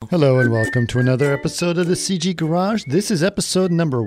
Hello and welcome to another episode of the CG Garage. This is episode number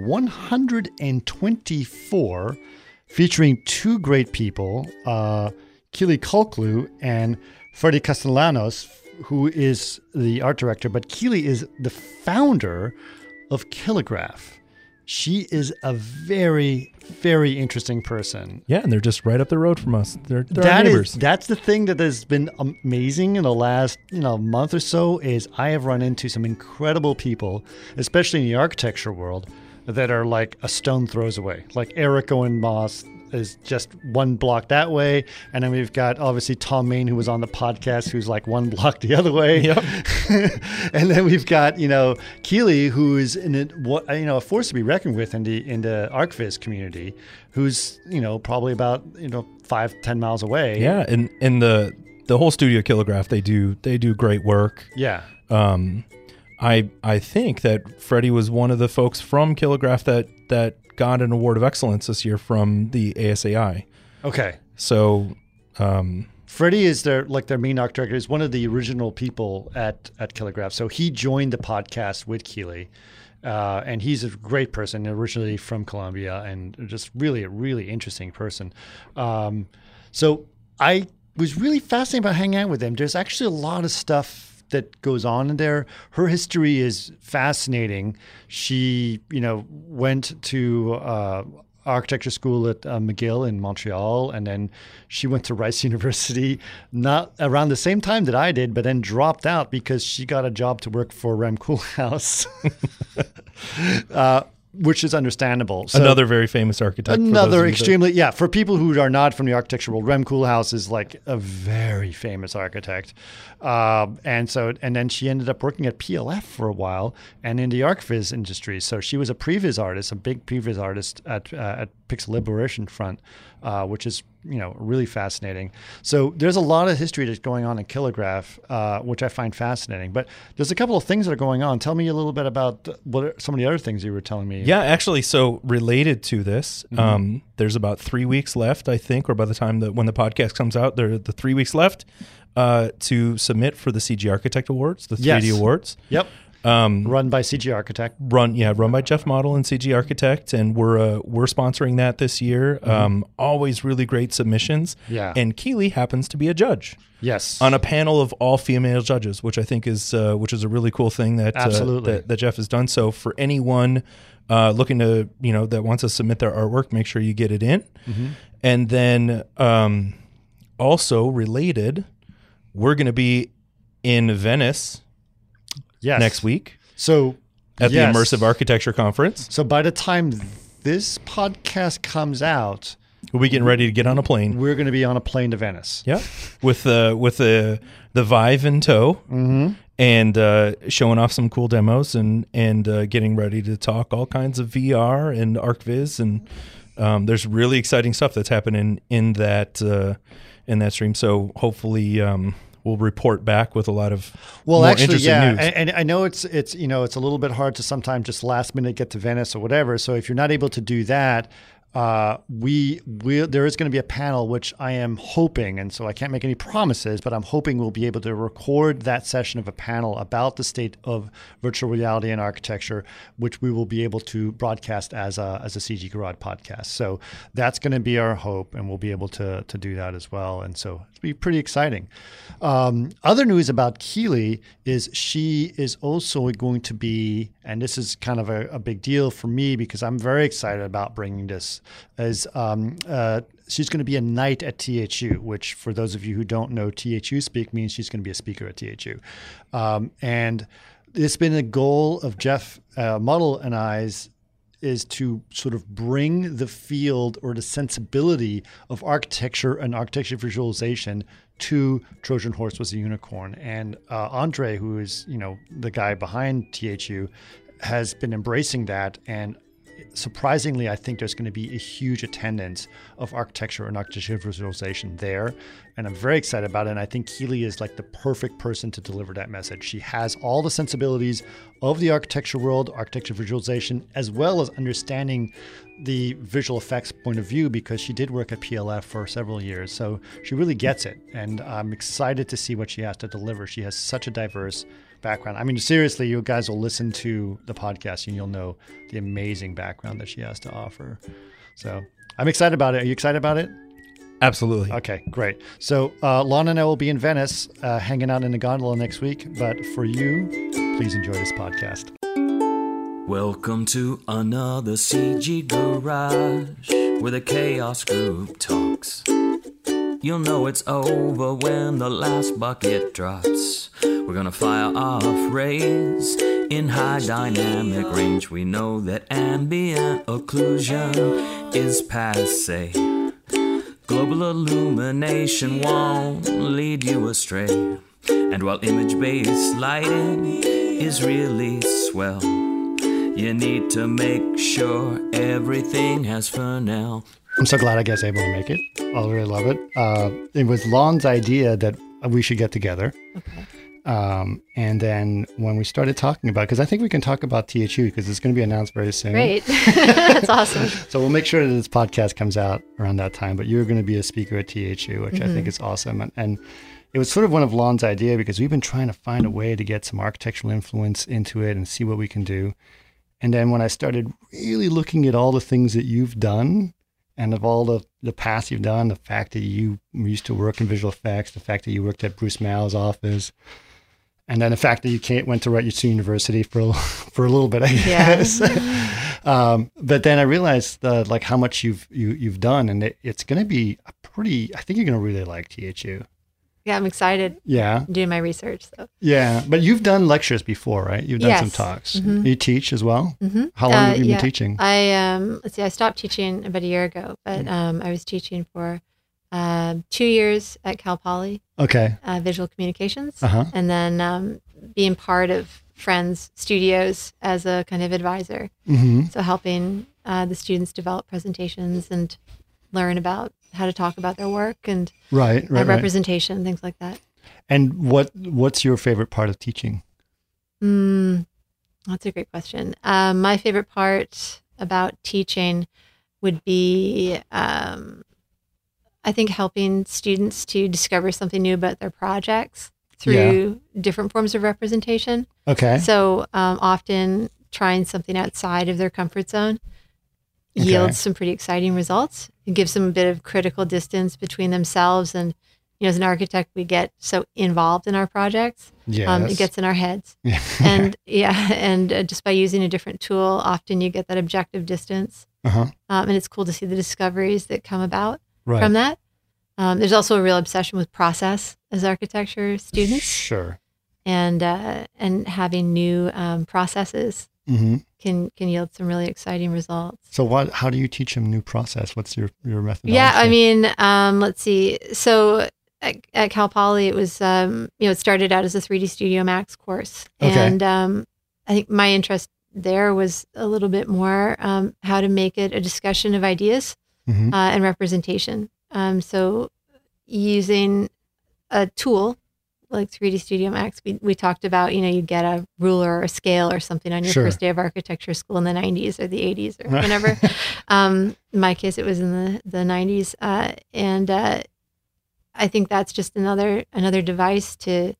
124, featuring two great people, Keely Kulklu and Freddie Castellanos, who is the art director, but Keely is the founder of Kilograph. She is a very, very interesting person. Yeah, and they're just right up the road from us. They're our neighbors. That's the thing that has been amazing in the last month or so is I have run into some incredible people, especially in the architecture world, that are like a stone throws away. Like Eric Owen Moss is just one block that way. And then we've got obviously Tom Main, who was on the podcast, who's like one block the other way. Yep. And then we've got, Keely, who is a force to be reckoned with in the ArchViz community, who's, probably about, 5-10 miles away. Yeah. And the whole studio Kilograph, they do great work. Yeah. I think that Freddie was one of the folks from Kilograph that got an award of excellence this year from the ASAI. Okay. So Freddie is their main art director. Is one of the original people at Kilograph. So he joined the podcast with Keely. And he's a great person, originally from Colombia, and just really a really interesting person. So I was really fascinated by hanging out with him. There's actually a lot of stuff that goes on in there. Her history is fascinating. She, went to architecture school at McGill in Montreal, and then she went to Rice University, not around the same time that I did, but then dropped out because she got a job to work for Rem Koolhaas, which is understandable. So, another very famous architect. For people who are not from the architecture world, Rem Koolhaas is like a very famous architect. And then she ended up working at PLF for a while and in the ArchViz industry. So she was a previs artist, a big previs artist at Pixel Liberation Front, which is, really fascinating. So there's a lot of history that's going on in Kilograph, which I find fascinating. But there's a couple of things that are going on. Tell me a little bit about what are some of the other things you were telling me. Yeah, actually, so related to this, there's about 3 weeks left, I think, or by the time when the podcast comes out, there are the 3 weeks left to submit for the CG Architect Awards, the 3D Awards. Yep. Run by CG Architect. Run by Jeff Model and CG Architect, and we're sponsoring that this year. Always really great submissions. Yeah. And Keely happens to be a judge. Yes. On a panel of all female judges, which I think is a really cool thing that that Jeff has done. So for anyone looking to that wants to submit their artwork, make sure you get it in. And then also related, we're going to be in Venice. Yes. Next week. So at the Immersive Architecture Conference. So by the time this podcast comes out, we'll be getting ready to get on a plane. We're going to be on a plane to Venice. Yeah. With the Vive in tow. And showing off some cool demos and getting ready to talk all kinds of VR and ArchViz, and there's really exciting stuff that's happening in that stream. So hopefully we'll report back with a lot of interesting news. And I know it's it's a little bit hard to sometimes just last minute get to Venice or whatever. So if you're not able to do that, there is going to be a panel, which I am hoping, and so I can't make any promises, but I'm hoping we'll be able to record that session of a panel about the state of virtual reality and architecture, which we will be able to broadcast as a CG Garage podcast. So that's going to be our hope, and we'll be able to do that as well. And so it'll be pretty exciting. Other news about Keely is she is also going to be, and this is kind of a big deal for me because I'm very excited about bringing this, is she's going to be a knight at THU, which for those of you who don't know THU speak means she's going to be a speaker at THU. And it's been a goal of Jeff Model and I's is to sort of bring the field or the sensibility of architecture and architecture visualization to Trojan Horse Was a Unicorn. And Andre, who is, the guy behind THU, has been embracing that. And surprisingly, I think there's going to be a huge attendance of architecture and architecture visualization there. and I'm very excited about it. And I think Keely is like the perfect person to deliver that message. She has all the sensibilities of the architecture world, architecture visualization, as well as understanding the visual effects point of view, because she did work at PLF for several years. So she really gets it. And I'm excited to see what she has to deliver. She has such a diverse background. I mean, seriously, you guys will listen to the podcast and you'll know the amazing background that she has to offer. So I'm excited about it. Are you excited about it? Absolutely. Okay, great. So Lana and I will be in Venice hanging out in the gondola next week. But for you, please enjoy this podcast. Welcome to another CG Garage, where the Chaos Group talks. You'll know it's over when the last bucket drops. We're gonna fire off rays in high dynamic range. We know that ambient occlusion is passe. Global illumination won't lead you astray. And while image-based lighting is really swell, you need to make sure everything has Fresnel. I'm so glad I was able to make it. I really love it. It was Lon's idea that we should get together. Okay. And then when we started talking about, because I think we can talk about THU because it's going to be announced very soon. Great. That's awesome. So we'll make sure that this podcast comes out around that time. But you're going to be a speaker at THU, which I think is awesome. And it was sort of one of Lon's idea because we've been trying to find a way to get some architectural influence into it and see what we can do. And then when I started really looking at all the things that you've done and of all the past you've done, the fact that you used to work in visual effects, the fact that you worked at Bruce Mao's office, and then the fact that you went to Rutgers University for a little bit, I guess. Yeah. But then I realized like how much you've done, and it's going to be I think you're going to really like THU. Yeah, I'm excited. Yeah. Doing my research. So. Yeah, but you've done lectures before, right? You've done some talks. Mm-hmm. You teach as well? Mm-hmm. How long have you been teaching? I stopped teaching about a year ago, but I was teaching for 2 years at Cal Poly. Okay. Visual communications. Uh-huh. And then being part of Friends Studios as a kind of advisor. Mm-hmm. So helping the students develop presentations and learn about how to talk about their work and representation, things like that. And what's your favorite part of teaching? That's a great question. My favorite part about teaching would be, I think, helping students to discover something new about their projects through different forms of representation. Okay. So often trying something outside of their comfort zone yields some pretty exciting results. It gives them a bit of critical distance between themselves and, as an architect, we get so involved in our projects. Yes. It gets in our heads. And just by using a different tool, often you get that objective distance. Uh-huh. And it's cool to see the discoveries that come about from that. There's also a real obsession with process as architecture students. Sure. And having new processes can yield some really exciting results. So how do you teach them new process? What's your methodology? Yeah, I mean, let's see. So at Cal Poly, it was, it started out as a 3D Studio Max course. Okay. And I think my interest there was a little bit more how to make it a discussion of ideas and representation. So using a tool like 3D Studio Max, we talked about, you get a ruler or a scale or something on your first day of architecture school in the 90s or the 80s or whenever. In my case, it was in the 90s. And I think that's just another device to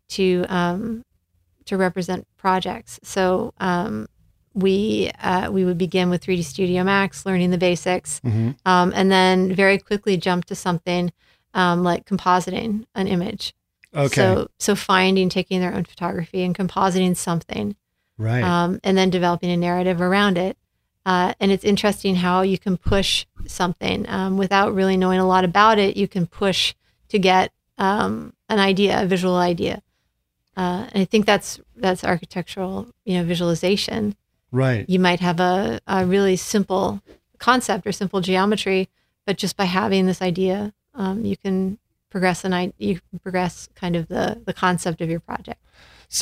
represent projects. So we would begin with 3D Studio Max, learning the basics, and then very quickly jump to something like compositing an image. Okay. So taking their own photography and compositing something, right, and then developing a narrative around it. And it's interesting how you can push something without really knowing a lot about it. You can push to get an idea, a visual idea. And I think that's architectural, visualization. Right. You might have a really simple concept or simple geometry, but just by having this idea, you can progress kind of the concept of your project. So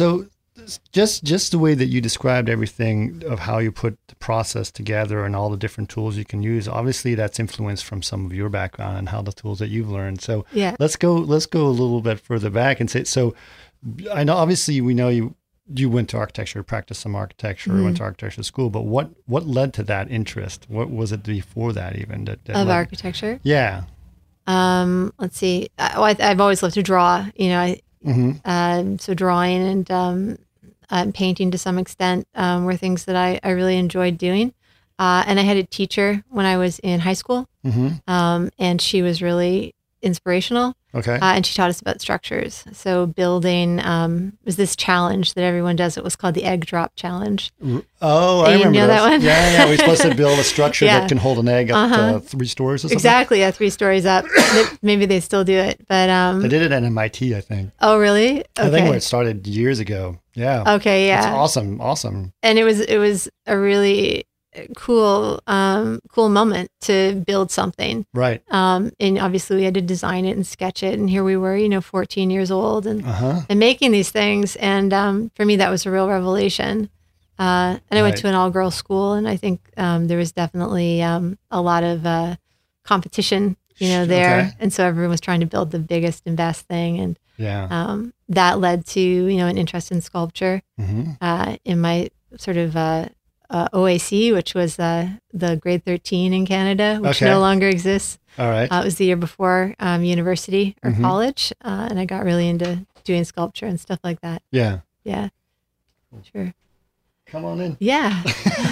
just the way that you described everything of how you put the process together and all the different tools you can use, obviously that's influenced from some of your background and how the tools that you've learned. So Yeah. let's go a little bit further back and say, so I know obviously we know you went to architecture, practiced some architecture, went to architecture school, but what led to that interest? What was it before that even? That Of led- architecture? Yeah. Let's see. I've always loved to draw, so drawing and painting to some extent were things that I really enjoyed doing. And I had a teacher when I was in high school, and she was really inspirational. Okay. And she taught us about structures. So building was this challenge that everyone does. It was called the egg drop challenge. Oh, I You remember know that those. one? Yeah. We're supposed to build a structure Yeah. that can hold an egg up to 3 stories or something. Exactly, 3 stories up. Maybe they still do it, but They did it at MIT, I think. oh really? Okay. I think where it started years ago. Yeah. Okay, It's yeah. awesome. And it was a really cool moment to build something. Right. And obviously we had to design it and sketch it, and here we were, 14 years old and Uh-huh. and making these things. And for me, that was a real revelation. And I went Right. to an all-girls school, and I think there was definitely a lot of competition, there. Okay. And so everyone was trying to build the biggest and best thing. And Yeah. that led to, an interest in sculpture Mm-hmm. in my sort of OAC, which was the grade 13 in Canada, which Okay. no longer exists. All right. It was the year before university or Mhm. college, and I got really into doing sculpture and stuff like that. Yeah. Yeah, sure. Come on in. Yeah.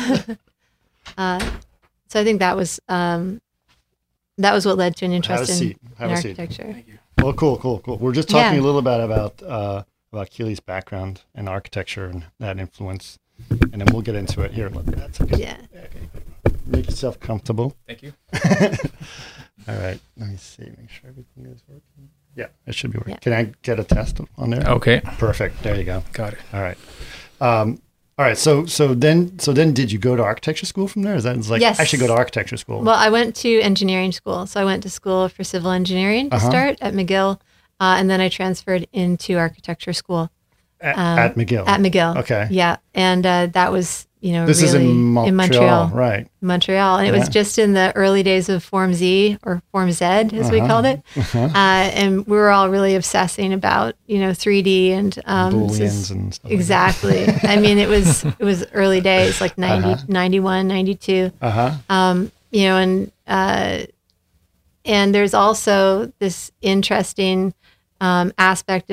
So I think that was what led to an Have a interest in seat. Have in a seat. architecture. Well, cool. We're just talking Yeah. a little bit about Keely's background in architecture and that influence, and then we'll get into it here. That's okay. Yeah. Okay. Make yourself comfortable. Thank you. All right. Let me see. Make sure everything is working. Yeah, it should be working. Yeah. Can I get a test on there? Okay. Perfect. There you go. Got it. All right. All right. So then did you go to architecture school from there? Is that it's like Yes. I should go to architecture school? Well, I went to engineering school. So I went to school for civil engineering to start at McGill, and then I transferred into architecture school at McGill. at McGill. Okay. Yeah, and that was This really is in Montreal, right? Montreal, and it was Yeah. just in the early days of Form Z or Form Z, as we called it. And we were all really obsessing about 3D and Booleans and stuff. exactly. I mean, it was early days, like 90, 91, 92. And there's also this interesting aspect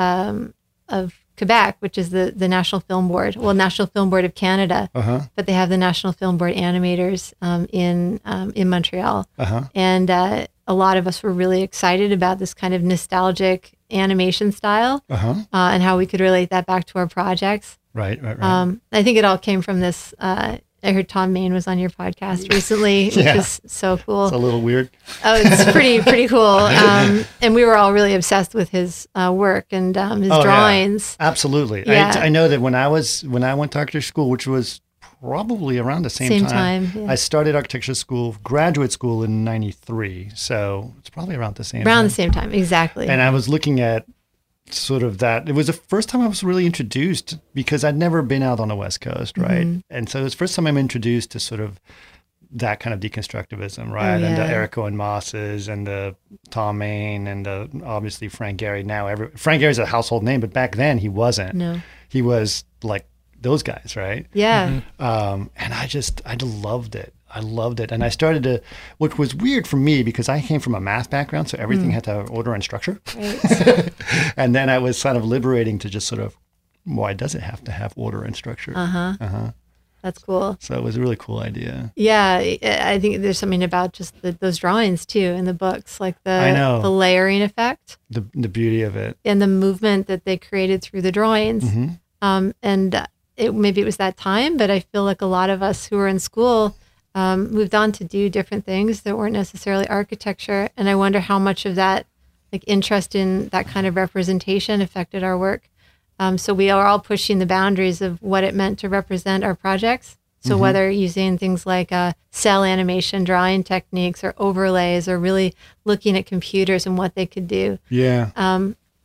of Quebec, which is the National Film Board. Well, National Film Board of Canada, but they have the National Film Board animators in Montreal. And a lot of us were really excited about this kind of nostalgic animation style and how we could relate that back to our projects. Right. I think it all came from this. I heard Tom Main was on your podcast recently, which Yeah. is so cool. It's a little weird. Oh, it's pretty cool. And we were all really obsessed with his work and his Oh, yeah. drawings. Absolutely. Yeah. I know that when I went to architecture school, which was probably around the same time. Yeah. I started architecture school, graduate school in 93. So it's probably around the same Around time. the same time, exactly. And I was looking at sort of that. It was the first time I was really introduced because I'd never been out on the West Coast, right? And so it was the first time I'm introduced to sort of that kind of deconstructivism, right? And the yeah. Eric Owen Mosses and the Tom Main and the obviously Frank Gehry. Now Frank Gehry's a household name, but back then he wasn't. No. He was like those guys, right? Yeah. And I loved it. I loved it. And I started to, which was weird for me because I came from a math background, so everything had to have order and structure. Right. And then I was kind of liberating to just sort of, why does it have to have order and structure? That's cool. So it was a really cool idea. Yeah, I think there's something about just those drawings too in the books, like I know. the layering effect The beauty of it. and the movement that they created through the drawings. And maybe it was that time, but I feel like a lot of us who were in school moved on to do different things that weren't necessarily architecture. And I wonder how much of that like interest in that kind of representation affected our work. So we are all pushing the boundaries of what it meant to represent our projects. So whether using things like cell animation, drawing techniques, or overlays, or really looking at computers and what they could do. Yeah.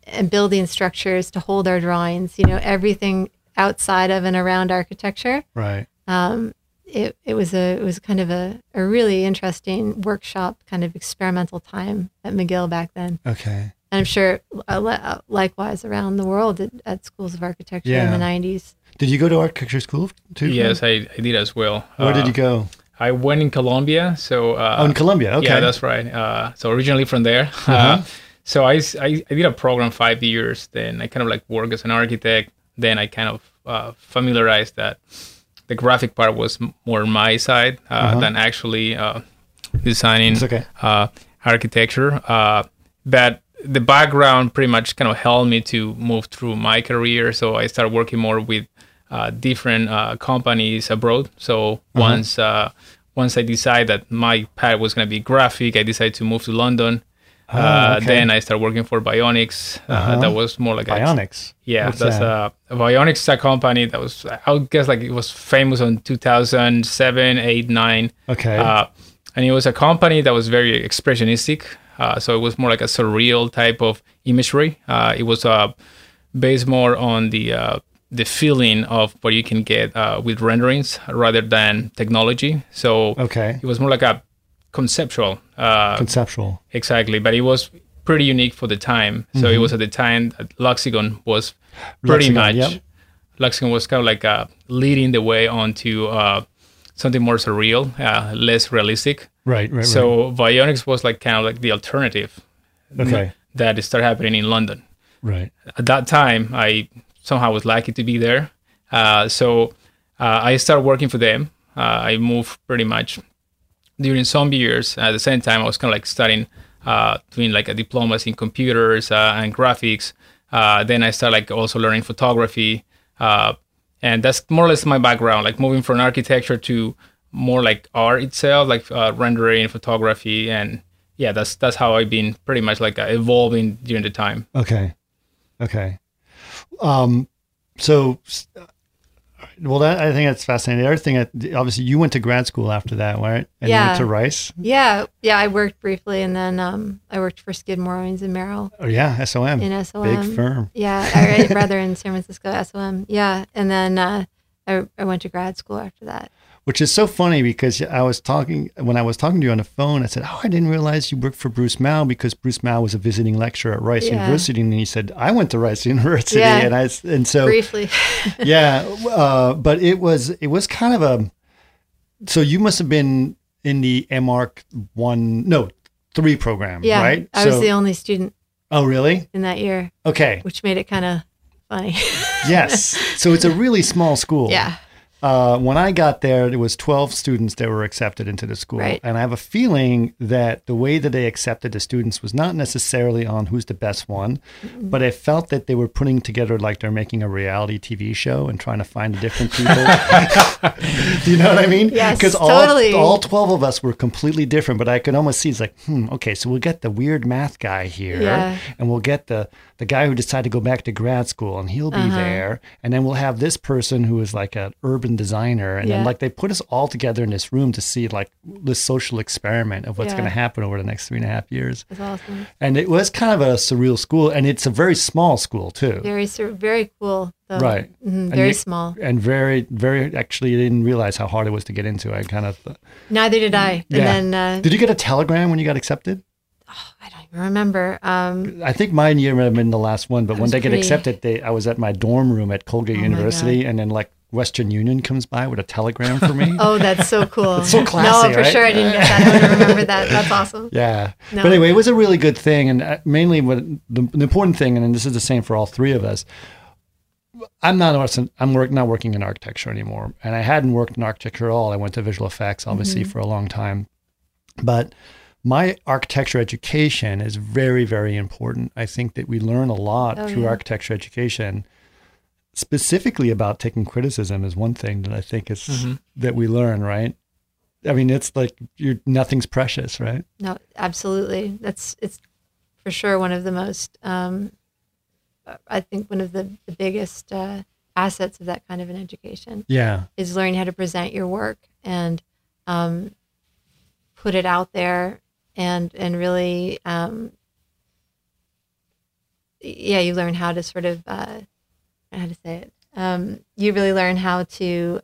and building structures to hold our drawings. You know, everything outside of and around architecture. Right. It was kind of a really interesting workshop, kind of experimental time at McGill back then. Okay. And I'm sure likewise around the world at schools of architecture in the 90s. Did you go to architecture school too? Yes, I did as well. Where did you go? I went in Colombia. So in Colombia. Okay. Yeah, that's right. So originally from there. So I did a program 5 years. Then I kind of like worked as an architect. Then I kind of familiarized that the graphic part was more my side than actually designing architecture. But the background pretty much kind of helped me to move through my career. So I started working more with different companies abroad. So once I decided that my path was going to be graphic, I decided to move to London. Then I started working for Bionics. That was more like Bionics. Bionics is a company that was, I would guess, like it was famous in 2007, 8, 9. Okay. And it was a company that was very expressionistic. So it was more like a surreal type of imagery. It was based more on the feeling of what you can get with renderings rather than technology. So it was more like a conceptual. Exactly. But it was pretty unique for the time. So it was at the time that Luxicon was pretty much, Luxicon was kind of like leading the way onto something more surreal, less realistic. Right. So Bionics was like kind of like the alternative that started happening in London. Right. At that time, I somehow was lucky to be there. So I started working for them. I moved pretty much during some years. At the same time, I was kind of like studying, doing like a diploma in computers and graphics. Then I started like also learning photography. And that's more or less my background, like moving from architecture to more like art itself, like rendering, photography. And yeah, that's how I've been pretty much like evolving during the time. Okay. So, well, I think that's fascinating. The other thing, obviously, you went to grad school after that, right? And you went to Rice? Yeah. I worked briefly, and then I worked for Skidmore, Owings & Merrill. Oh, yeah, SOM. In SOM. Big firm. Yeah, rather in San Francisco, SOM. Yeah, and then I went to grad school after that. Which is so funny because when I was talking to you on the phone, I said, "Oh, I didn't realize you worked for Bruce Mau," because Bruce Mau was a visiting lecturer at Rice University, and he said, "I went to Rice University," and so briefly, but it was kind of so you must have been in the MArch 3 program, right? I was the only student. Oh, really? In that year. Okay. Which made it kind of funny. Yes. So it's a really small school. Yeah. When I got there was 12 students that were accepted into the school. Right. And I have a feeling that the way that they accepted the students was not necessarily on who's the best one, but I felt that they were putting together like they're making a reality TV show and trying to find the different people. Do you know what I mean? Yes, because totally. all 12 of us were completely different, but I could almost see it's like, okay, so we'll get the weird math guy here, and we'll get the guy who decided to go back to grad school, and he'll be there, and then we'll have this person who is like an urban designer, and then like they put us all together in this room to see like this social experiment of what's going to happen over the next 3.5 years. That's awesome. And it was kind of a surreal school, and it's a very small school too. Very cool. Though. Right. Very small. And very, very, actually, I didn't realize how hard it was to get into. I kind of... Neither did I. Yeah. And then... did you get a telegram when you got accepted? Oh, I don't even remember. I think mine year might have been the last one, but when they get accepted, I was at my dorm room at Colgate University, and then like Western Union comes by with a telegram for me. Oh, that's so cool. It's so classy, No, for right? sure I didn't get that. I would have remembered that. That's awesome. Yeah. No. But anyway, it was a really good thing. And mainly what the important thing, and this is the same for all three of us, I'm not working in architecture anymore. And I hadn't worked in architecture at all. I went to visual effects, obviously, for a long time. But my architecture education is very, very important. I think that we learn a lot through architecture education. Specifically about taking criticism is one thing that I think is that we learn, right? I mean, it's like nothing's precious, right? No, absolutely. It's for sure one of the most, I think one of the biggest assets of that kind of an education. Yeah. Is learning how to present your work and put it out there and really you learn how to sort of, how to say it. You really learn how to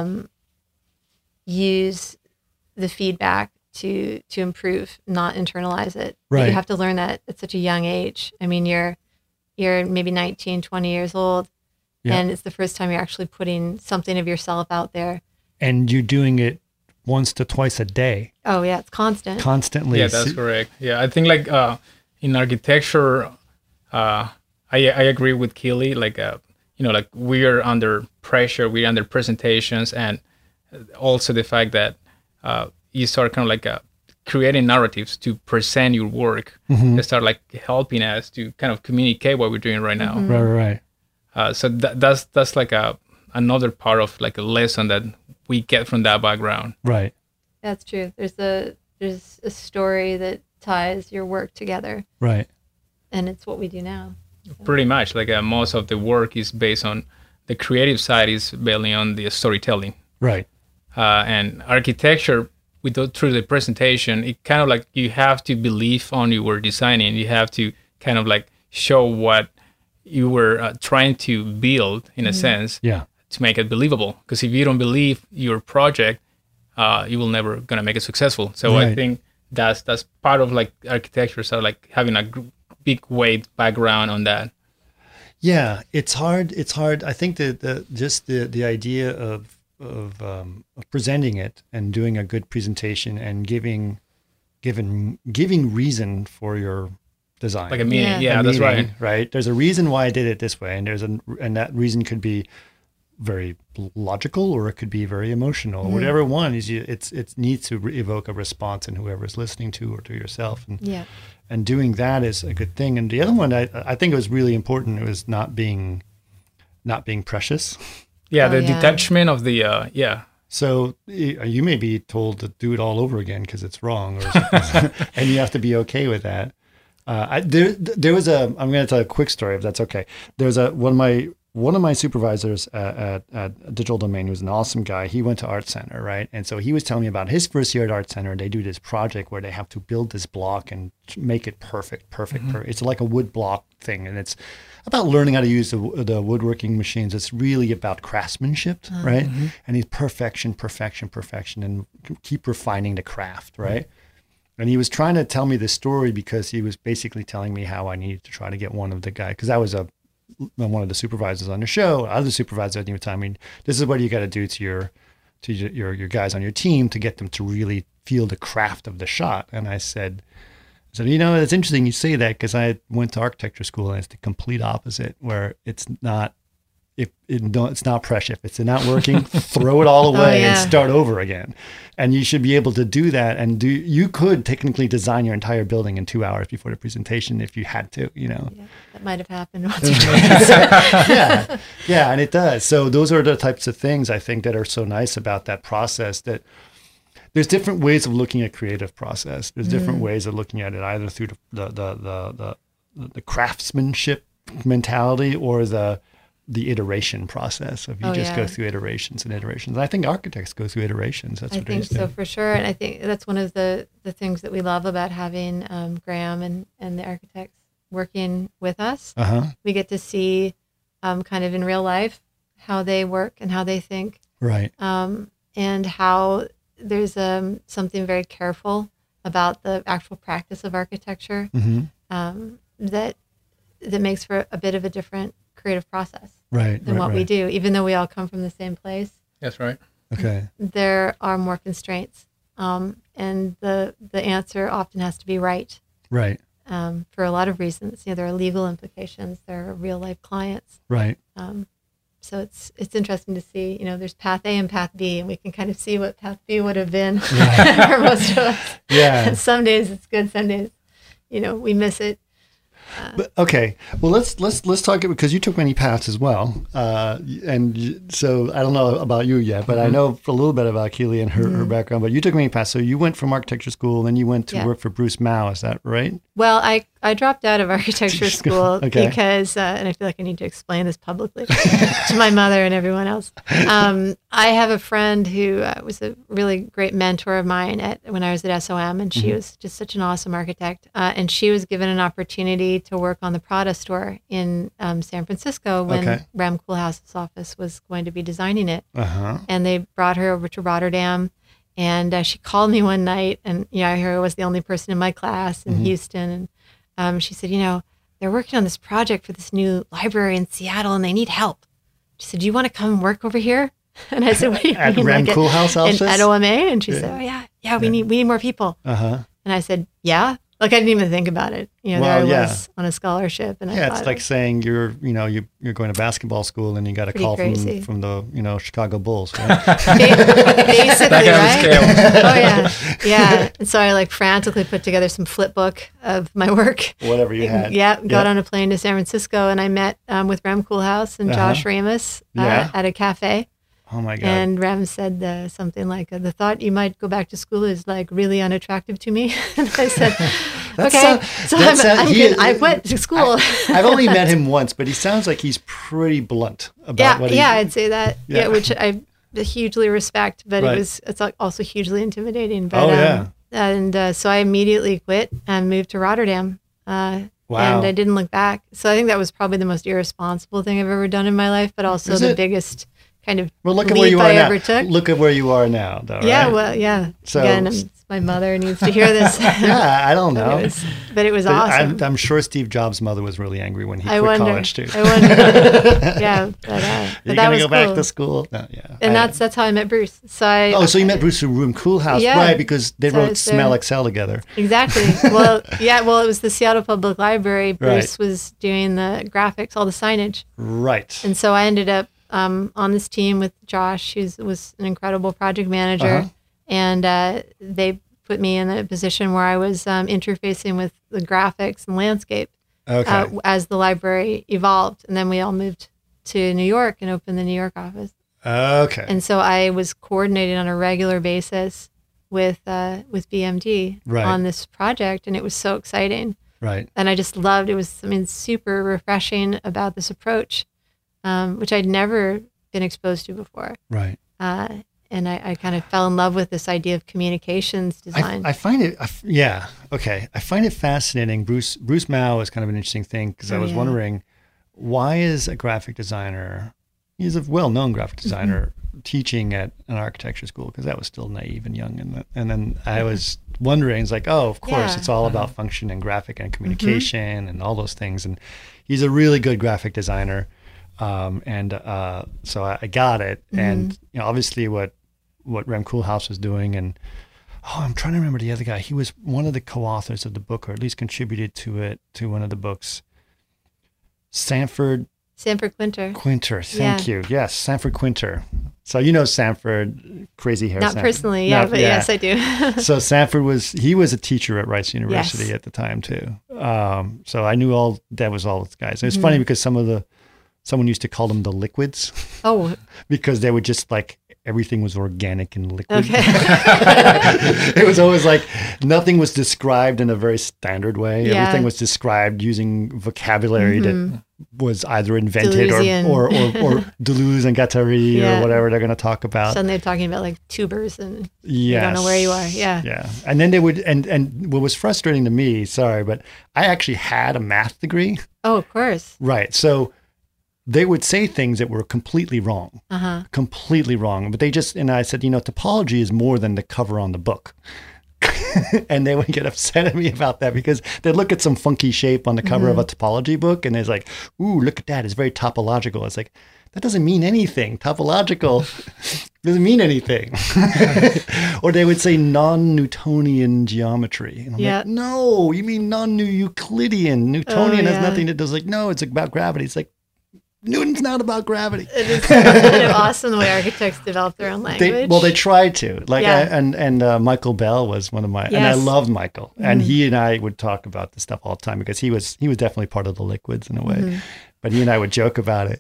use the feedback to improve, not internalize it. Right. You have to learn that at such a young age. I mean, you're maybe 19, 20 years old, and it's the first time you're actually putting something of yourself out there. And you're doing it once to twice a day. Oh yeah, it's constant. Constantly. Yeah, that's correct. Yeah, I think like in architecture, I agree with Keely. Like like we are under pressure, we're under presentations, and also the fact that you start kind of like creating narratives to present your work. They start like helping us to kind of communicate what we're doing right now. Right. So that's like another part of like a lesson that we get from that background. Right. That's true. There's a story that ties your work together. Right. And it's what we do now. Pretty much. Like most of the work is based on the creative side is building on the storytelling. Right. And architecture, through the presentation, it kind of like you have to believe on you were designing. You have to kind of like show what you were trying to build in a sense to make it believable. Because if you don't believe your project, you will never gonna make it successful. So I think that's part of like architecture. So like having a big weight background on that. Yeah, it's hard. I think that the idea of presenting it and doing a good presentation and giving reason for your design, like a meaning. Yeah, that's right. Right. There's a reason why I did it this way, and and that reason could be very logical or it could be very emotional. Whatever one is, it needs to evoke a response in whoever's listening to or to yourself. And doing that is a good thing. And the other one, I think it was really important. It was not being precious. Yeah, detachment of the So you may be told to do it all over again because it's wrong, and you have to be okay with that. There was I'm going to tell a quick story if that's okay. There's one of my supervisors at Digital Domain, who was an awesome guy. He went to Art Center, right? And so he was telling me about his first year at Art Center. They do this project where they have to build this block and make it perfect. It's like a wood block thing, and it's about learning how to use the woodworking machines. It's really about craftsmanship, right? And it's perfection, and keep refining the craft, right? And he was trying to tell me this story because he was basically telling me how I needed to try to get one of the guys, because I was one of the supervisors on the show. Other supervisors at the time, I mean, this is what you got to do to your guys on your team to get them to really feel the craft of the shot. And I said, it's interesting you say that, because I went to architecture school and it's the complete opposite, where it's not precious. If it's not working, throw it all away and start over again. And you should be able to do that. And you could technically design your entire building in 2 hours before the presentation if you had to, Yeah, that might have happened once or twice. Yeah, and it does. So those are the types of things I think that are so nice about that process, that there's different ways of looking at creative process. There's different ways of looking at it, either through the craftsmanship mentality or the iteration process of go through iterations and iterations. And I think architects go through iterations. That's what I think so, for sure. And I think that's one of the things that we love about having Graham and the architects working with us. We get to see kind of in real life how they work and how they think. Right. And how there's something very careful about the actual practice of architecture that makes for a bit of a different creative process than what we do, even though we all come from the same place. That's right. Okay. There are more constraints, and the answer often has to be right. Right. For a lot of reasons. There are legal implications. There are real life clients. Right. So it's interesting to see. There's path A and path B, and we can kind of see what path B would have been for most of us. Yeah. And some days it's good. Some days, we miss it. But okay, well let's talk, because you took many paths as well, and so I don't know about you yet, but I know a little bit about Keely and her background. But you took many paths. So you went from architecture school, then you went to work for Bruce Mau. Is that right? Well, I I dropped out of architecture school Okay. because, and I feel like I need to explain this publicly to my mother and everyone else. I have a friend who was a really great mentor of mine when I was at SOM, and she was just such an awesome architect. And she was given an opportunity to work on the Prada store in San Francisco when Rem Koolhaas's office was going to be designing it. And they brought her over to Rotterdam. And she called me one night, and I was the only person in my class in Houston. And she said, they're working on this project for this new library in Seattle, and they need help. She said, do you want to come work over here? And I said, what do you at mean? Rem Koolhaas office? At OMA? And she said, oh, yeah, we need more people. And I said, yeah. Like, I didn't even think about it. There I was on a scholarship. And I thought, it's like saying you're going to basketball school and you got a call from the Chicago Bulls. Right? Basically, right? Oh, yeah. And so I frantically put together some flip book of my work. Whatever you had. Got on a plane to San Francisco, and I met with Rem Koolhaas and Josh Ramus at a cafe. Oh my God. And Rem said something like, the thought you might go back to school is really unattractive to me. And I said, okay, so I'm good. I went to school. I've only met him once, but he sounds like he's pretty blunt about what he... Yeah, I'd say that. Yeah, which I hugely respect, but it's also hugely intimidating. But, And so I immediately quit and moved to Rotterdam. Wow. And I didn't look back. So I think that was probably the most irresponsible thing I've ever done in my life, but also the biggest kind of look at where you are now. Look at where you are now, though. Right? Yeah, well, yeah. So again, my mother needs to hear this. I don't know. But it was awesome. I'm sure Steve Jobs' mother was really angry when he quit college too. I wonder. Yeah, but that was go back to school. No, and that's how I met Bruce. So so you met Bruce through Rem Koolhaas, right? Because they wrote Smell Excel together. Exactly. Well, it was the Seattle Public Library. Bruce was doing the graphics, all the signage. Right. And so I ended up on this team with Josh, who was an incredible project manager. And they put me in a position where I was interfacing with the graphics and landscape as the library evolved. And then we all moved to New York and opened the New York office. Okay. And so I was coordinating on a regular basis with BMD on this project, and it was so exciting. Right. And I just loved it. It was something super refreshing about this approach, which I'd never been exposed to before. Right. And I kind of fell in love with this idea of communications design. I find it, I find it fascinating. Bruce Mau is kind of an interesting thing because I was wondering, why is a graphic designer, he's a well-known graphic designer, teaching at an architecture school? Because that was still naive and young. And then I was wondering, it's like, of course, it's all about function and graphic and communication and all those things. And he's a really good graphic designer. So I got it. And obviously what Rem Koolhaas was doing, and I'm trying to remember the other guy. He was one of the co-authors of the book, or at least contributed to one of the books. Sanford Quinter, thank you. Yes, Sanford Quinter. So Sanford, crazy hair. Not Sanford. Personally, but yes, I do. So Sanford was a teacher at Rice University at the time too. So I knew all those guys. And it's funny because someone used to call them the liquids. Oh. Because they would just everything was organic and liquid. Okay. It was always nothing was described in a very standard way. Yeah. Everything was described using vocabulary that was either invented or Deleuze and Guattari or whatever they're going to talk about. Suddenly they're talking about tubers and you don't know where you are. Yeah. Yeah. And then they would, and what was frustrating to me, but I actually had a math degree. Oh, of course. Right. So they would say things that were completely wrong, completely wrong. But and I said, topology is more than the cover on the book. And they would get upset at me about that because they'd look at some funky shape on the cover of a topology book and it's like, ooh, look at that. It's very topological. It's like, that doesn't mean anything. Topological doesn't mean anything. Or they would say non-Newtonian geometry. And I'm like, no, you mean non-Euclidean. Newtonian has nothing to do. It's like, no, it's about gravity. It's like, Newton's not about gravity. It is kind of awesome the way architects develop their own language. They tried to. And Michael Bell was one of my, and I loved Michael. And he and I would talk about this stuff all the time because he was definitely part of the liquids in a way. But he and I would joke about it.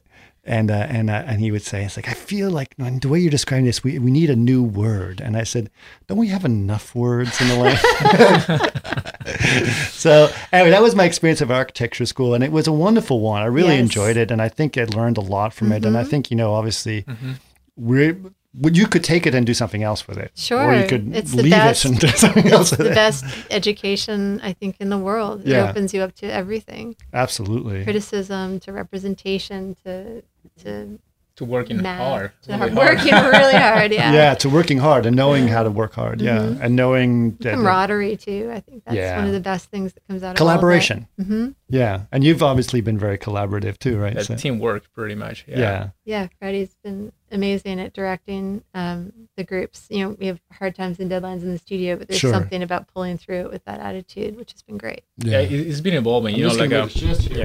And he would say, it's like, I feel like the way you're describing this, we need a new word. And I said, don't we have enough words in the language? So anyway, that was my experience of architecture school. And it was a wonderful one. I really enjoyed it. And I think I learned a lot from it. And I think, obviously you could take it and do something else with it. Sure. Or you could leave it and do something else with it. It's the best education, I think, in the world. It opens you up to everything. Absolutely. Criticism, to representation, to working hard. Working really hard, yeah. Yeah, to working hard and knowing how to work hard, and knowing that camaraderie too. I think that's one of the best things that comes out of collaboration. Yeah, and you've obviously been very collaborative too, right? Teamwork, pretty much. Yeah. Freddie's been amazing at directing the groups. We have hard times and deadlines in the studio, but there's something about pulling through it with that attitude, which has been great. Yeah, it's been evolving. There you go.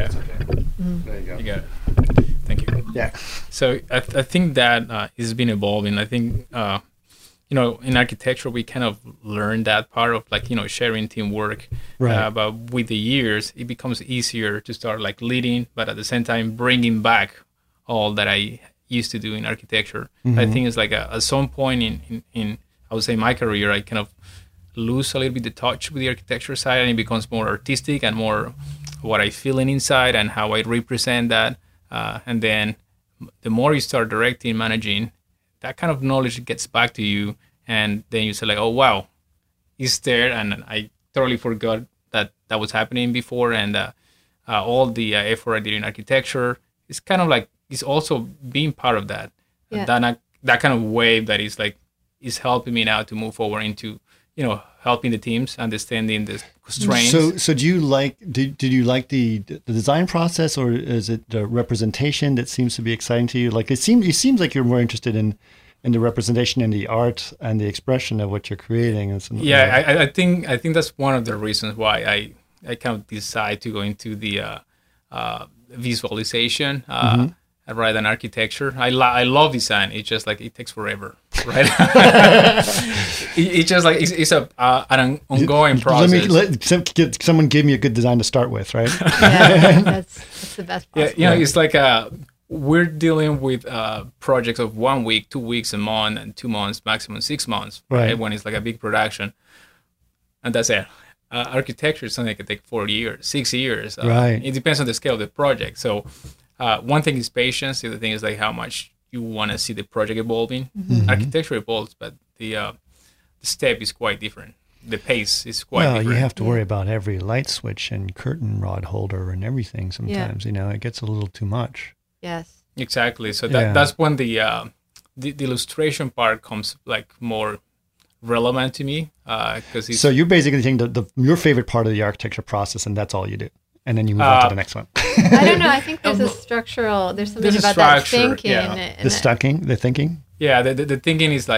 Thank you. Yeah. So I think that it's been evolving. I think in architecture we kind of learned that part of sharing teamwork. Right. But with the years, it becomes easier to start leading, but at the same time bringing back all that I used to do in architecture. I think it's at some point in I would say my career, I kind of lose a little bit the touch with the architecture side, and it becomes more artistic and more what I feel inside and how I represent that. And then the more you start directing, managing, that kind of knowledge gets back to you. And then you say oh, wow, it's there. And I totally forgot that was happening before. And all the effort I did in architecture is kind of it's also being part of that. Yeah. That kind of wave that is helping me now to move forward into, helping the teams, understanding the constraints. So do you did you like the design process, or is it the representation that seems to be exciting to you? It seems like you're more interested in the representation and the art and the expression of what you're creating. I think that's one of the reasons why I kind of decide to go into the visualization rather than architecture. I love design. It's just it takes forever, right? It's just it's an ongoing process. Let someone give me a good design to start with, right? Yeah, that's the best part. Yeah, it's we're dealing with projects of 1 week, 2 weeks, a month, and 2 months, maximum 6 months, right? When it's a big production, and that's it. Architecture is something that can take 4 years, 6 years. Right. It depends on the scale of the project. So one thing is patience. The other thing is how much you want to see the project evolving. Architecture evolves, but the step is quite different. The pace is quite different. Well, you have to worry about every light switch and curtain rod holder and everything sometimes. It gets a little too much. Yes. Exactly. So that's when the illustration part comes more relevant to me. So you're basically saying your favorite part of the architecture process, and that's all you do, and then you move on to the next one. I don't know. I think there's there's something about that thinking. Yeah. The thinking. Yeah, the thinking is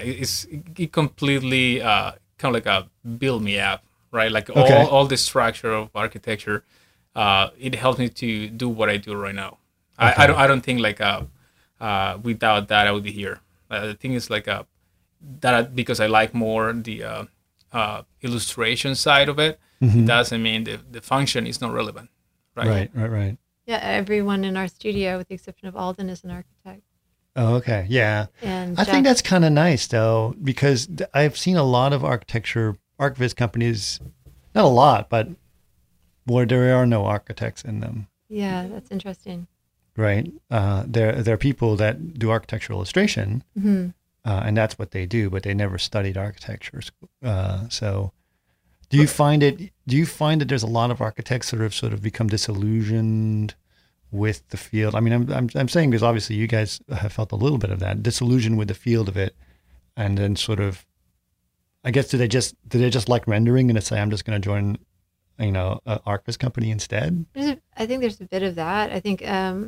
it completely kind of a build me up, right? All the structure of architecture, it helps me to do what I do right now. Okay. I don't think without that I would be here. The thing is that because I like more the illustration side of it, it doesn't mean the function is not relevant, right? Right. Yeah, everyone in our studio, with the exception of Alden, is an architect. Oh, okay. Yeah. And I think that's kind of nice, though, because I've seen a lot of archviz companies, not a lot, but where there are no architects in them. Yeah, that's interesting. Right. There are people that do architectural illustration, and that's what they do, but they never studied architecture. So do you find that there's a lot of architects that have sort of become disillusioned with the field? I mean, I'm saying because obviously you guys have felt a little bit of that disillusion with the field of it, and then sort of, I guess, do they just like rendering and say, I'm just going to join, an archviz company instead? I think there's a bit of that. I think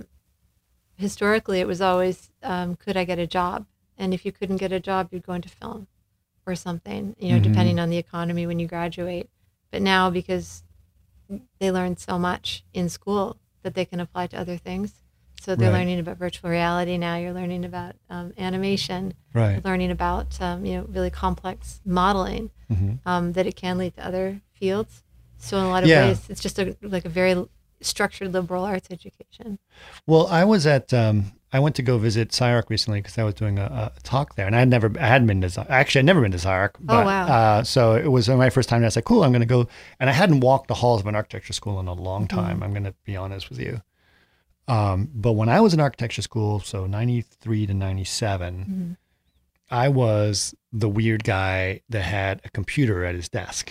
historically it was always, could I get a job? And if you couldn't get a job, you'd go into film or something, depending on the economy when you graduate. But now, because they learn so much in school that they can apply to other things. So they're learning about virtual reality now. You're learning about animation. Right. You're learning about really complex modeling that it can lead to other fields. So in a lot of ways, it's just a very structured liberal arts education. Well, I was at I went to go visit SCI-Arc recently because I was doing a talk there, and I hadn't been to actually I'd never been to SCI-Arc. But, Oh, wow. So it was my first time, and I was like, cool, I'm going to go. And I hadn't walked the halls of an architecture school in a long time. I'm going to be honest with you. But when I was in architecture school, so 93 to 97, I was the weird guy that had a computer at his desk.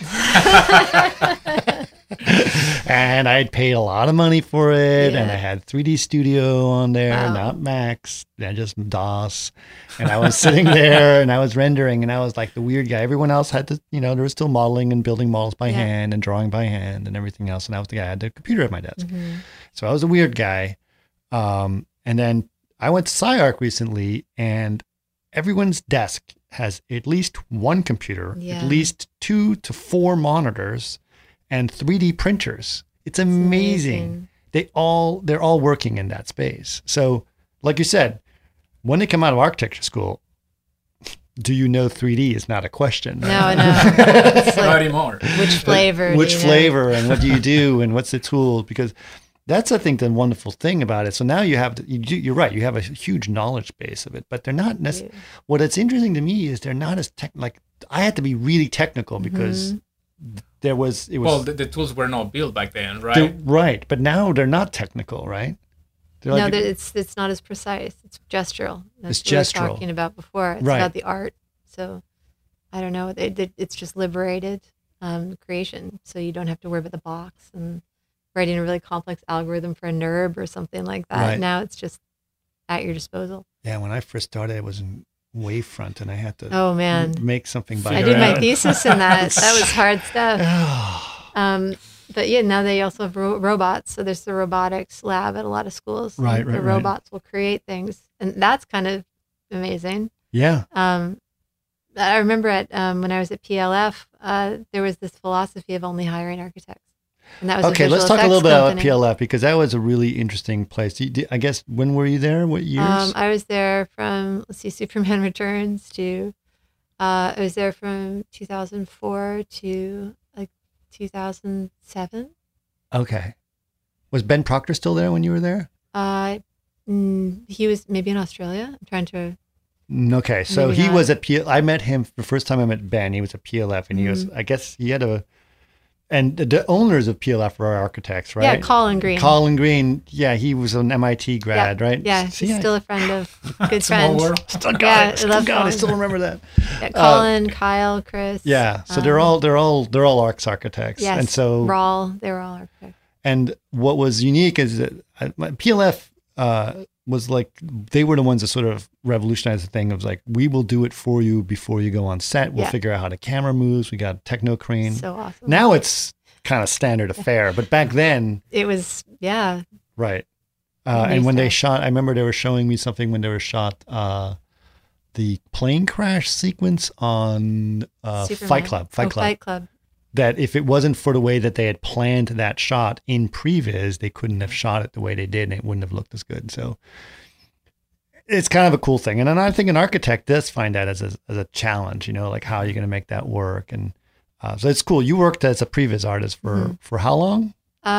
And I had paid a lot of money for it, and I had 3D Studio on there, not Max, just DOS. And I was sitting there and I was rendering, and I was like the weird guy. Everyone else had to, there was still modeling and building models by hand and drawing by hand and everything else. And I was the guy who had the computer at my desk. So I was a weird guy. And then I went to SCI-Arc recently, and everyone's desk has at least one computer, at least 2 to 4 monitors, and 3D printers. It's amazing. They're all working in that space. So, like you said, when they come out of architecture school, do you know 3D is not a question. No. It's Not anymore. Which flavor? Which flavor, and what do you do, and what's the tool? Because that's, I think, the wonderful thing about it. So now you have, you're right, you have a huge knowledge base of it, but they're not necessarily, what it's interesting to me is they're not as like, I had to be really technical because the tools were not built back then, right? Right. But now they're not technical, right? No, it's not as precise. It's gestural. That's It's what gestural. we were talking about before. It's about the art. So I don't know. It's just liberated creation. So you don't have to worry about the box and writing a really complex algorithm for a NURB or something like that. Right. Now it's just at your disposal. Yeah, when I first started, it was in Wavefront, and I had to make something by I did my thesis in that. That was hard stuff. But yeah, now they also have robots. So there's the robotics lab at a lot of schools. Right. The robots will create things, and that's kind of amazing. Yeah. I remember when I was at PLF, there was this philosophy of only hiring architects. And that was okay, let's talk a little bit about PLF, because that was a really interesting place. I guess, when were you there? What years? I was there from, Superman Returns to, I was there from 2004 to like 2007. Okay. Was Ben Proctor still there when you were there? He was maybe in Australia. I'm trying to. Okay, so he was at PLF. I met him the first time I met Ben. He was at PLF, and he was, I guess he had and the owners of PLF were architects, right? Yeah, Colin Green. Colin Green, yeah, he was an MIT grad, right? Yeah, he's still a friend of, good friend. Still got it. I still remember that. Yeah, Colin, Kyle, Chris. Yeah, so they're all architects. Yes, and so they were all architects. And what was unique is that PLF was like, they were the ones that sort of revolutionized the thing of like, we will do it for you before you go on set. We'll figure out how the camera moves. We got Techno Crane. So awesome. Now it's kind of standard affair, but back then it was, right. And when they shot, I remember they were showing me something when they were shot the plane crash sequence on Fight Club. Fight Club. That if it wasn't for the way that they had planned that shot in previs, they couldn't have shot it the way they did, and it wouldn't have looked as good. So it's kind of a cool thing. And then I think an architect does find that as a challenge, like how are you going to make that work? And so it's cool. You worked as a previs artist for how long?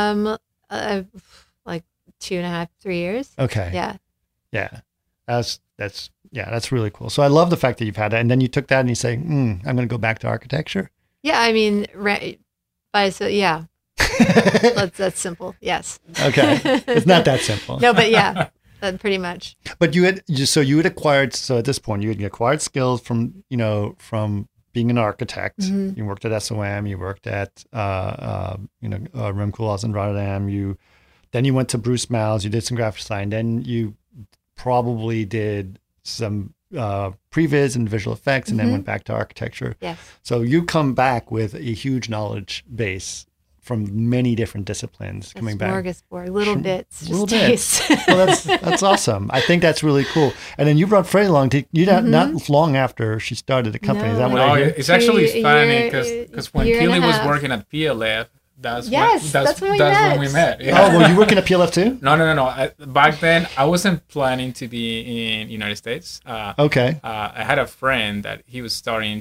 Like 2.5, 3 years. Okay. Yeah. That's really cool. So I love the fact that you've had that, and then you took that and you say, I'm going to go back to architecture. Yeah, I mean, that's simple. Yes. Okay, it's not that simple. No, but yeah, pretty much. But you had acquired. So at this point, you had acquired skills from being an architect. You worked at SOM. You worked at Rem Koolhaas in Rotterdam. Then you went to Bruce Miles. You did some graphic design. Then you probably did some previs and visual effects, and then went back to architecture. Yes. So you come back with a huge knowledge base from many different disciplines. Coming back, smorgasbord, little bits. Well, that's awesome. I think that's really cool. And then you brought Freddie along. Not long after she started the company. Is that what I hear? It's actually funny because when Keely was working at PLF, that's when we met. Yeah. Oh, were you working at PLF too? No. Back then, I wasn't planning to be in United States. Okay. I had a friend that he was starting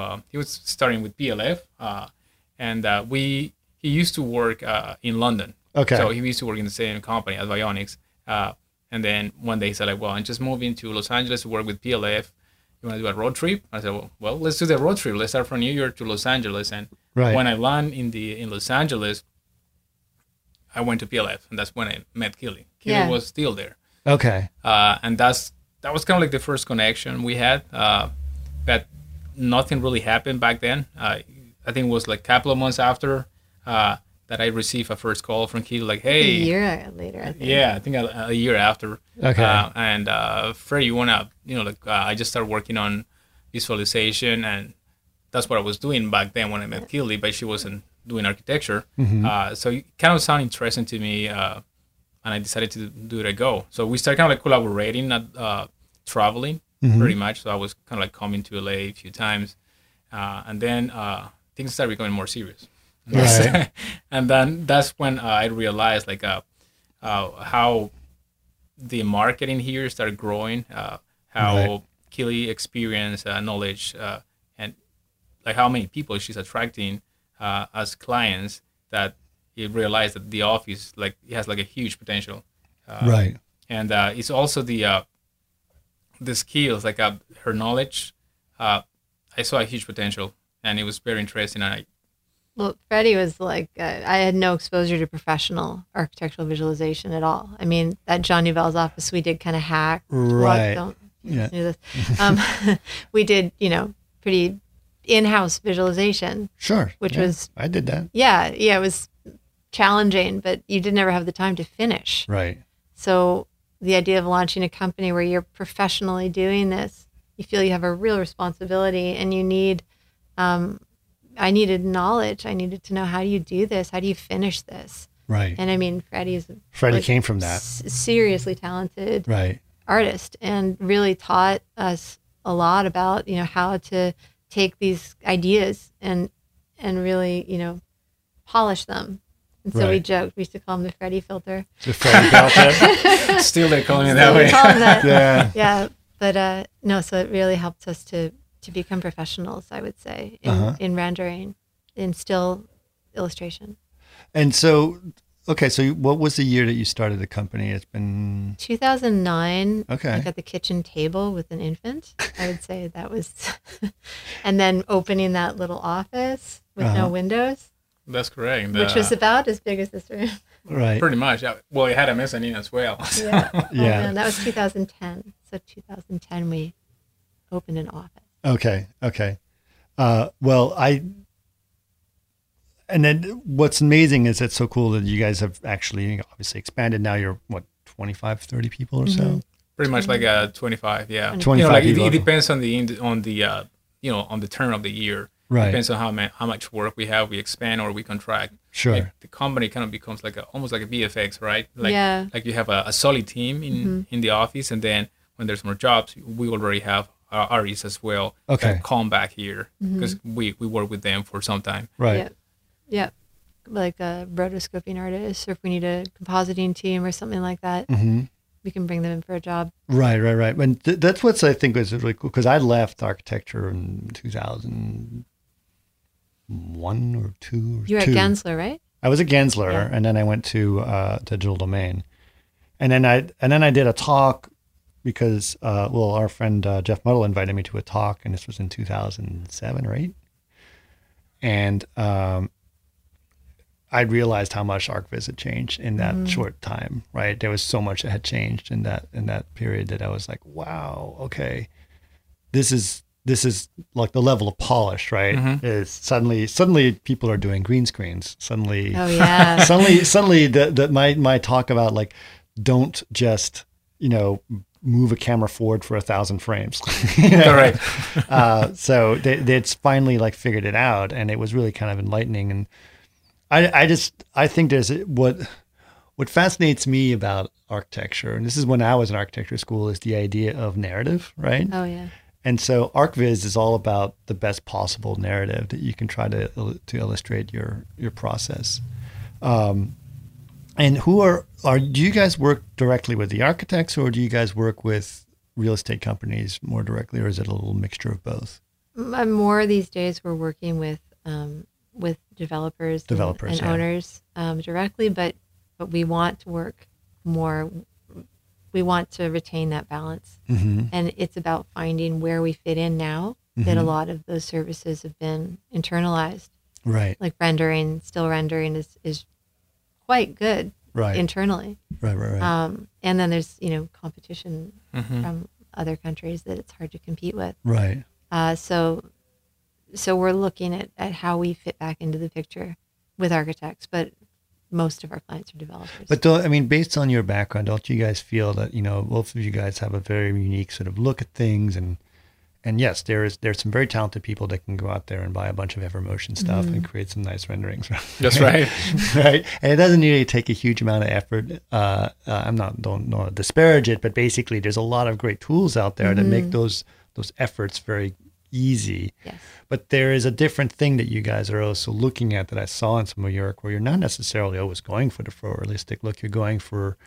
with PLF, and he used to work in London. Okay. So he used to work in the same company as Vionics. And then one day he said, like, well, I'm just moving to Los Angeles to work with PLF. You want to do a road trip? I said, well, let's do the road trip. Let's start from New York to Los Angeles. And when I landed in Los Angeles, I went to PLF, and that's when I met Keely. Keely was still there. Okay. And that was kind of like the first connection we had. But nothing really happened back then. I think it was like a couple of months after that I received a first call from Keely, like, hey. A year later, I think. Yeah, I think a year after. Okay. And Freddie, you want to, I just started working on visualization, and that's what I was doing back then when I met Keely, but she wasn't doing architecture. So it kind of sounded interesting to me, and I decided to do it a go. So we started kind of like collaborating, traveling pretty much. So I was kind of like coming to LA a few times. And then things started becoming more serious. Right. And then that's when I realized like how the marketing here started growing, how Keely experience knowledge, and like how many people she's attracting as clients, that you realize that the office, like, it has like a huge potential. Right. And it's also the skills, like her knowledge. I saw a huge potential, and it was very interesting. And Well, Freddie was like, I had no exposure to professional architectural visualization at all. I mean, at John Nouvel's office, we did kind of hack. Right. Don't do this. We did, pretty in-house visualization. Sure. Which was... I did that. Yeah, it was challenging, but you did never have the time to finish. Right. So the idea of launching a company where you're professionally doing this, you feel you have a real responsibility, and you need... I needed knowledge. I needed to know, how do you do this? How do you finish this? Right. And I mean, Freddie came from that. Seriously talented right. artist, and really taught us a lot about, how to take these ideas and really, polish them. And so we joked, we used to call him the Freddie filter. The Freddie filter. Still they're calling it that way. Call him that. Yeah. Yeah. But no, so it really helped us to become professionals, I would say, in rendering, in still illustration. And so, okay, so what was the year that you started the company? It's been 2009. Okay. Like at the kitchen table with an infant. I would say that was, and then opening that little office with no windows. That's correct. Which was about as big as this room. Right. Pretty much. Well, it had a mezzanine as well. Yeah. Yeah. And that was 2010. So 2010 we opened an office. Okay. And then what's amazing is it's so cool that you guys have actually obviously expanded. Now you're 25, 30 people or so? Pretty much like 25. Yeah. 25 it depends on the on the turn of the year. Right. Depends on how much work we have. We expand or we contract. Sure. Like the company kind of becomes like almost like a VFX, right? Like, yeah. Like you have a solid team in the office, and then when there's more jobs, we already have artists as well. Okay. That come back here because we work with them for some time. Right. Yeah. Like a rotoscoping artist, or if we need a compositing team or something like that, we can bring them in for a job. Right. And that's what I think was really cool, because I left architecture in 2001 or 2 or You were at Gensler, right? I was at Gensler, and then I went to Digital Domain, and then I did a talk because our friend Jeff Muddle invited me to a talk, and this was in 2007 or 8, and I realized how much ArcViz had changed in that short time. Right, there was so much that had changed in that period that I was like, wow, okay, this is like the level of polish, right? Is suddenly people are doing green screens. Suddenly, oh yeah, suddenly my talk about like, don't just move a camera forward for 1,000 frames. All right. So they'd finally like figured it out, and it was really kind of enlightening. And I think there's what fascinates me about architecture, and this is when I was in architecture school, is the idea of narrative, right? Oh yeah. And so ArcViz is all about the best possible narrative that you can try to illustrate your process. And do you guys work directly with the architects, or do you guys work with real estate companies more directly, or is it a little mixture of both? More these days we're working with developers and yeah. owners directly, but but we want to work more. We want to retain that balance. And it's about finding where we fit in now that a lot of those services have been internalized. Right. Like rendering, still rendering is quite good internally. Right. And then there's, competition from other countries that it's hard to compete with. Right. So we're looking at how we fit back into the picture with architects, but most of our clients are developers. But based on your background, don't you guys feel that, both of you guys have a very unique sort of look at things, and yes, there's some very talented people that can go out there and buy a bunch of Evermotion stuff and create some nice renderings. That's right. Right. And it doesn't really take a huge amount of effort. Don't want to disparage it, but basically there's a lot of great tools out there that make those efforts very easy. Yes. But there is a different thing that you guys are also looking at that I saw in some of your work, where you're not necessarily always going for the photorealistic look. You're going for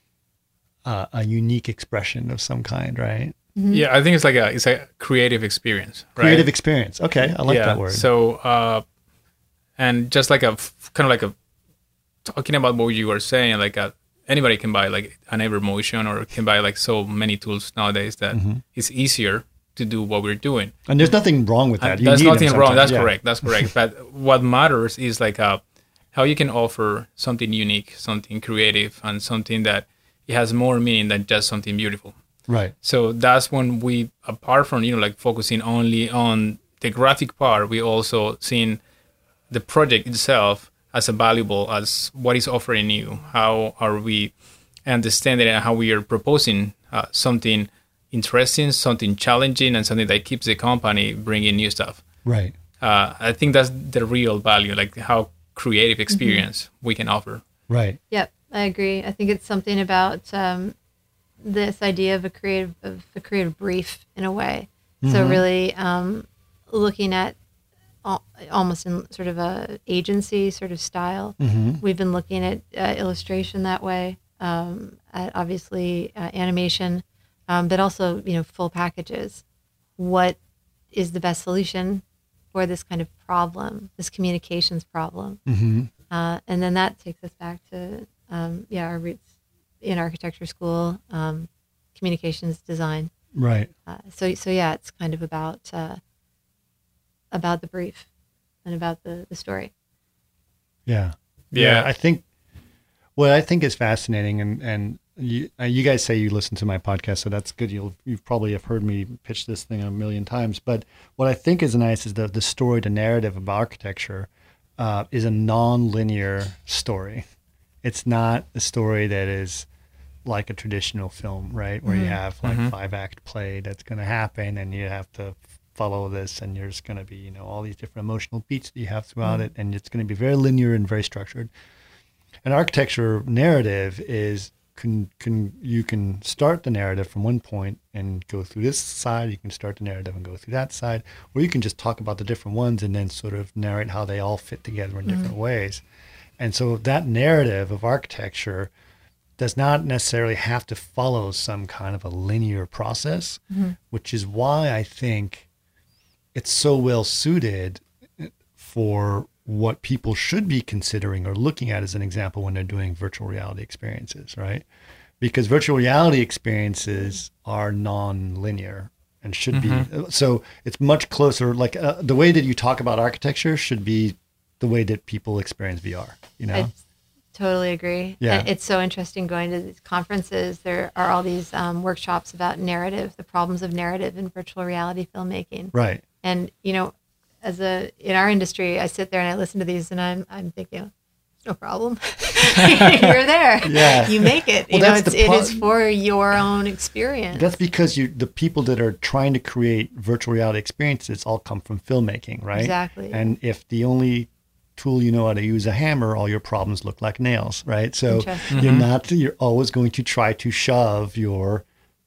a unique expression of some kind, right? Yeah, I think it's a creative experience, right? Creative experience. Okay, I like that word. So, and just like talking about what you were saying, anybody can buy like an Evermotion or can buy like so many tools nowadays that it's easier to do what we're doing. And there's nothing wrong with that. There's nothing wrong. That's correct. That's correct. But what matters is how you can offer something unique, something creative, and something that it has more meaning than just something beautiful. Right. So that's when we, apart from, focusing only on the graphic part, we also seen the project itself as valuable as what is offering you. How are we understanding and how we are proposing something interesting, something challenging, and something that keeps the company bringing new stuff. Right. I think that's the real value, like how creative experience we can offer. Right. Yep, I agree. I think it's something about this idea of a creative brief in a way. So really looking at almost in sort of a agency sort of style. We've been looking at illustration that way, at obviously animation, but also full packages. What is the best solution for this kind of problem, this communications problem? And then that takes us back to our roots in architecture school, communications design. Right. So it's kind of about the brief and about the story. Yeah. I think what I think is fascinating, and you guys say you listen to my podcast, so that's good. You probably have heard me pitch this thing a million times. But what I think is nice is the story, the narrative of architecture is a non-linear story. It's not a story that is like a traditional film, right? Where you have like 5-act play that's going to happen, and you have to follow this, and there's going to be all these different emotional beats that you have throughout it, and it's going to be very linear and very structured. An architecture narrative is you can start the narrative from one point and go through this side. You can start the narrative and go through that side, or you can just talk about the different ones and then sort of narrate how they all fit together in different ways. And so that narrative of architecture does not necessarily have to follow some kind of a linear process, which is why I think it's so well suited for what people should be considering or looking at as an example when they're doing virtual reality experiences, right? Because virtual reality experiences are non-linear and should be. So it's much closer, like the way that you talk about architecture should be the way that people experience VR, I totally agree. Yeah. It's so interesting going to these conferences. There are all these workshops about narrative, the problems of narrative in virtual reality filmmaking. Right. And, in our industry, I sit there and I listen to these and I'm thinking, no problem. You're there. Yeah. You make it. Well, it is for your own experience. That's because the people that are trying to create virtual reality experiences all come from filmmaking, right? Exactly. And if the only tool you know how to use a hammer, all your problems look like nails, right? So you're always going to try to shove your,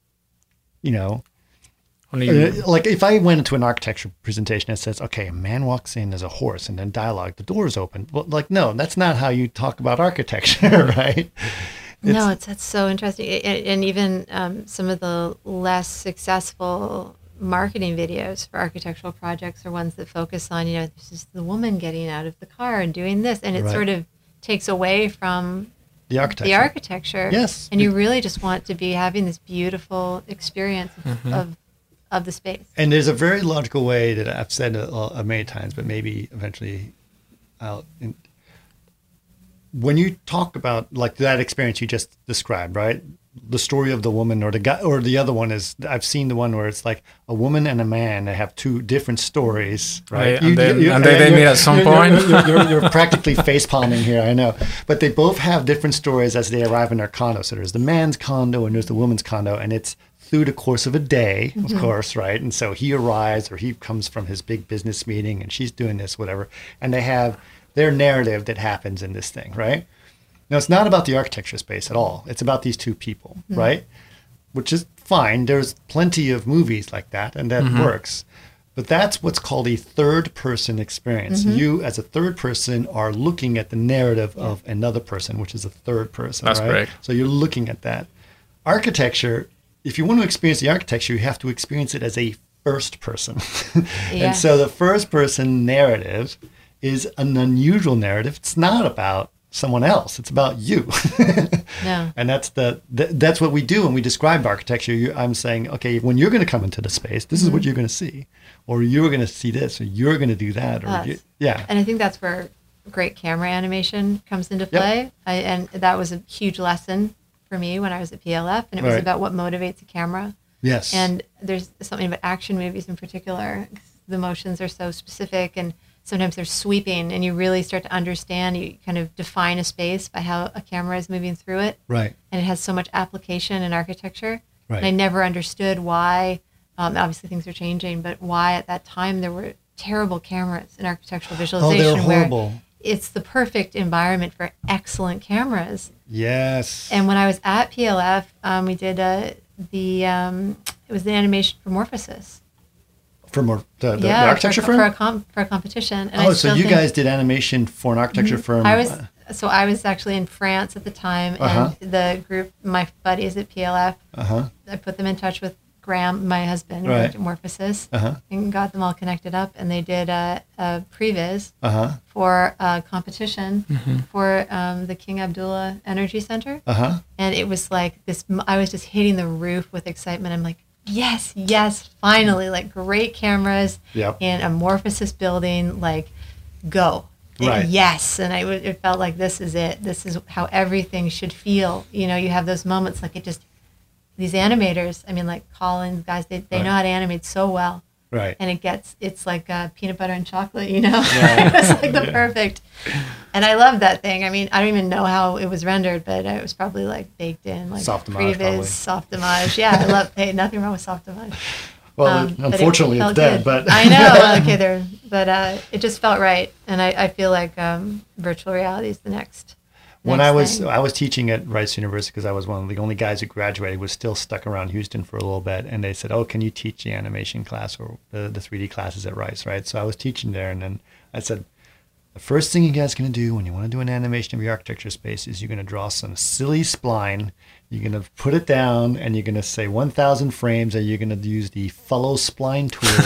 like if I went into an architecture presentation that says, okay, a man walks in as a horse and then dialogue, the doors open. Well, no, that's not how you talk about architecture, right? That's so interesting. And even some of the less successful marketing videos for architectural projects are ones that focus on, this is the woman getting out of the car and doing this. And it sort of takes away from The architecture. The architecture. Yes. And you really just want to be having this beautiful experience of the space. And there's a very logical way that I've said many times, but maybe eventually when you talk about like that experience you just described, right? The story of the woman or the guy, or the other one is, I've seen the one where it's like a woman and a man. They have two different stories, right? And they meet at some point. You're practically face palming here, I know. But they both have different stories as they arrive in their condo. So there's the man's condo and there's the woman's condo, and it's through the course of a day, of course, right? And so he arrives, or he comes from his big business meeting, and she's doing this, whatever. And they have their narrative that happens in this thing, right? Now, it's not about the architecture space at all. It's about these two people, right? Which is fine. There's plenty of movies like that, and that works. But that's what's called a third-person experience. You, as a third person, are looking at the narrative of another person, which is a third person, That's right? correct. So you're looking at that. Architecture, if you want to experience the architecture, you have to experience it as a first person. And so the first-person narrative is an unusual narrative. It's not about someone else. It's about you. No. And that's what we do when we describe architecture. I'm saying, okay, when you're going to come into the space, this is what you're going to see, or you're going to see this, or you're going to do that, or yeah. And I think that's where great camera animation comes into play. And that was a huge lesson for me when I was at PLF, and it was about what motivates a camera. Yes. And there's something about action movies in particular. The motions are so specific, and sometimes they're sweeping, and you really start to understand. You kind of define a space by how a camera is moving through it. Right. And it has so much application in architecture. Right. And I never understood why, obviously things are changing, but why at that time there were terrible cameras in architectural visualization. Oh, they're horrible. Where it's the perfect environment for excellent cameras. Yes. And when I was at PLF, we did it was the animation for Morphosis. For more the architecture firm? For a competition. And so you guys did animation for an architecture firm. I was actually in France at the time, and the group, my buddies at PLF, I put them in touch with Graham, my husband, who worked at Morphosis, and got them all connected up, and they did a previs for a competition for the King Abdullah Energy Center. And it was like this, I was just hitting the roof with excitement. I'm like, yes, finally, like great cameras in a Morphosis building, like go. Right. Yes. And it felt like this is it. This is how everything should feel. You know, you have those moments like it just, these animators, I mean, like Colin, guys, they know how to animate so well. Right. And it's like peanut butter and chocolate, you know? It was like the perfect. And I love that thing. I mean, I don't even know how it was rendered, but it was probably like baked in, like Softimage, previs, Softimage. Yeah, I love, hey, nothing wrong with Softimage. Well, unfortunately, it's dead, good. but I know. Okay, but it just felt right, and I feel like virtual reality is the next. When I was teaching at Rice University, because I was one of the only guys who graduated, was still stuck around Houston for a little bit, and they said, "Oh, can you teach the animation class or the 3D classes at Rice?" Right. So I was teaching there, and then I said, "The first thing you guys are going to do when you want to do an animation of your architecture space is you're going to draw some silly spline. You're going to put it down, and you're going to say 1,000 frames, and you're going to use the follow spline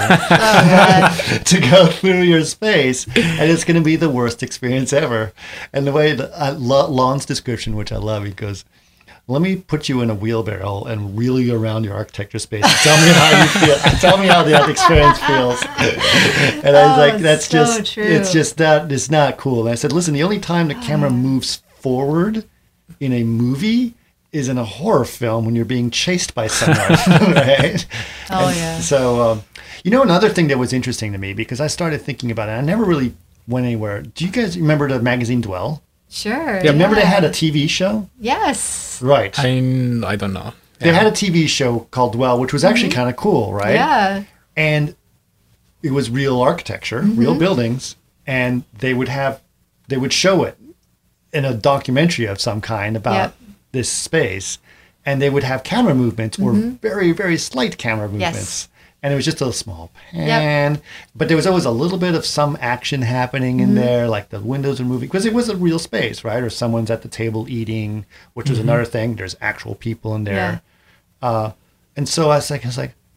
tool to go through your space, and it's going to be the worst experience ever." And the way that Lon's description, which I love, he goes, "Let me put you in a wheelbarrow and wheel you around your architecture space. Tell me how you feel. Tell me how that experience feels." And I was like, "That's so just true. It's just that it's not cool." And I said, "Listen, the only time the camera moves forward in a movie is in a horror film when you're being chased by someone, right?" So, another thing that was interesting to me, because I started thinking about it, I never really went anywhere. Do you guys remember the magazine Dwell? Sure. Yeah, remember they had a TV show? Yes. Right. I don't know. They had a TV show called Dwell, which was actually kind of cool, right? Yeah. And it was real architecture, real buildings, and they would show it in a documentary of some kind about this space, and they would have camera movements or very, very slight camera movements. Yes. And it was just a small pan, but there was always a little bit of some action happening in there, like the windows were moving, because it was a real space, right? Or someone's at the table eating, which was another thing. There's actual people in there. And so I was like,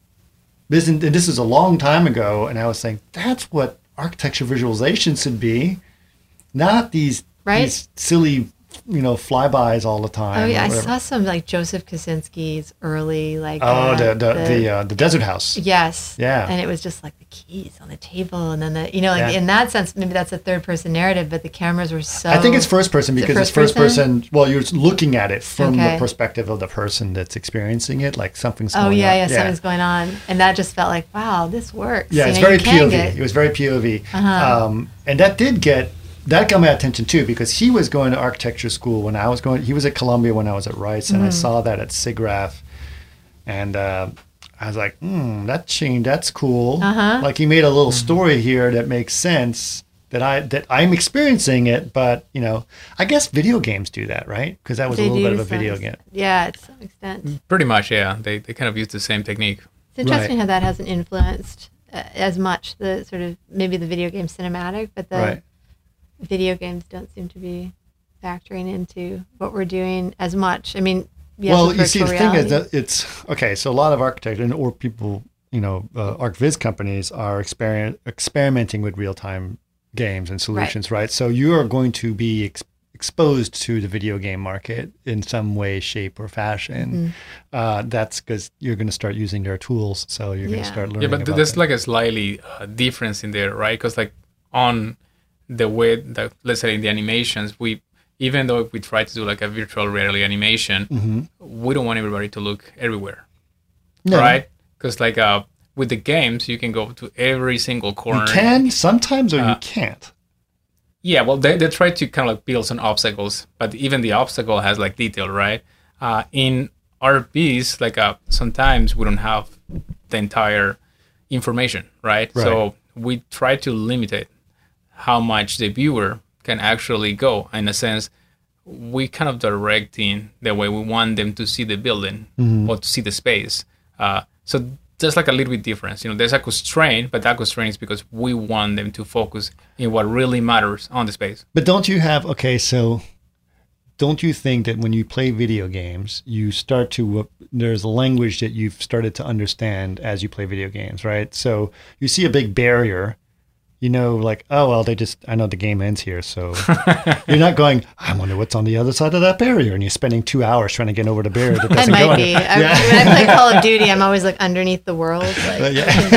this is a long time ago, and I was saying, that's what architecture visualization should be, not these silly flybys all the time. Oh yeah, I saw some like Joseph Kosinski's early like. Oh, the Desert House. Yes. Yeah. And it was just like the keys on the table, and then in that sense, maybe that's a third person narrative, but the cameras were so. I think it's first person because it's first person. Well, you're looking at it from the perspective of the person that's experiencing it, like something's going on. Yeah, something's going on, and that just felt like, wow, this works. Yeah, it's very POV. It was very POV, and that got my attention too, because he was going to architecture school when I was going. He was at Columbia when I was at Rice, and I saw that at SIGGRAPH, and I was like, that's cool. Like he made a little story here that makes sense. That I'm experiencing it, but I guess video games do that, right? Because that was a little bit of a video game. Yeah, to some extent. Pretty much, yeah. They kind of use the same technique. It's interesting how that hasn't influenced as much the sort of maybe the video game cinematic, but the video games don't seem to be factoring into what we're doing as much. I mean, yes, well, you see, the thing is that it's okay. So a lot of architects or people, ArcViz companies are experimenting with real-time games and solutions, right? So you are going to be exposed to the video game market in some way, shape, or fashion. That's because you're going to start using their tools, so you're going to start learning. Yeah, but there's like a slightly difference in there, right? Because like on the way that, let's say in the animations, even though we try to do like a virtual reality animation, we don't want everybody to look everywhere, right? Because like with the games, you can go to every single corner. You can sometimes, or you can't. Yeah, well, they try to kind of like build some obstacles, but even the obstacle has like detail, right? In RPs, like sometimes we don't have the entire information, right? So we try to limit it, how much the viewer can actually go. In a sense, we kind of directing the way we want them to see the building or to see the space. So there's like a little bit difference. There's a constraint, but that constraint is because we want them to focus in what really matters on the space. But don't you think that when you play video games, you start to, there's a language that you've started to understand as you play video games, right? So you see a big barrier, like, oh, well, I know the game ends here. So you're not going, I wonder what's on the other side of that barrier. And you're spending 2 hours trying to get over the barrier that doesn't go. I might be. When I play Call of Duty, I'm always like underneath the world. Like,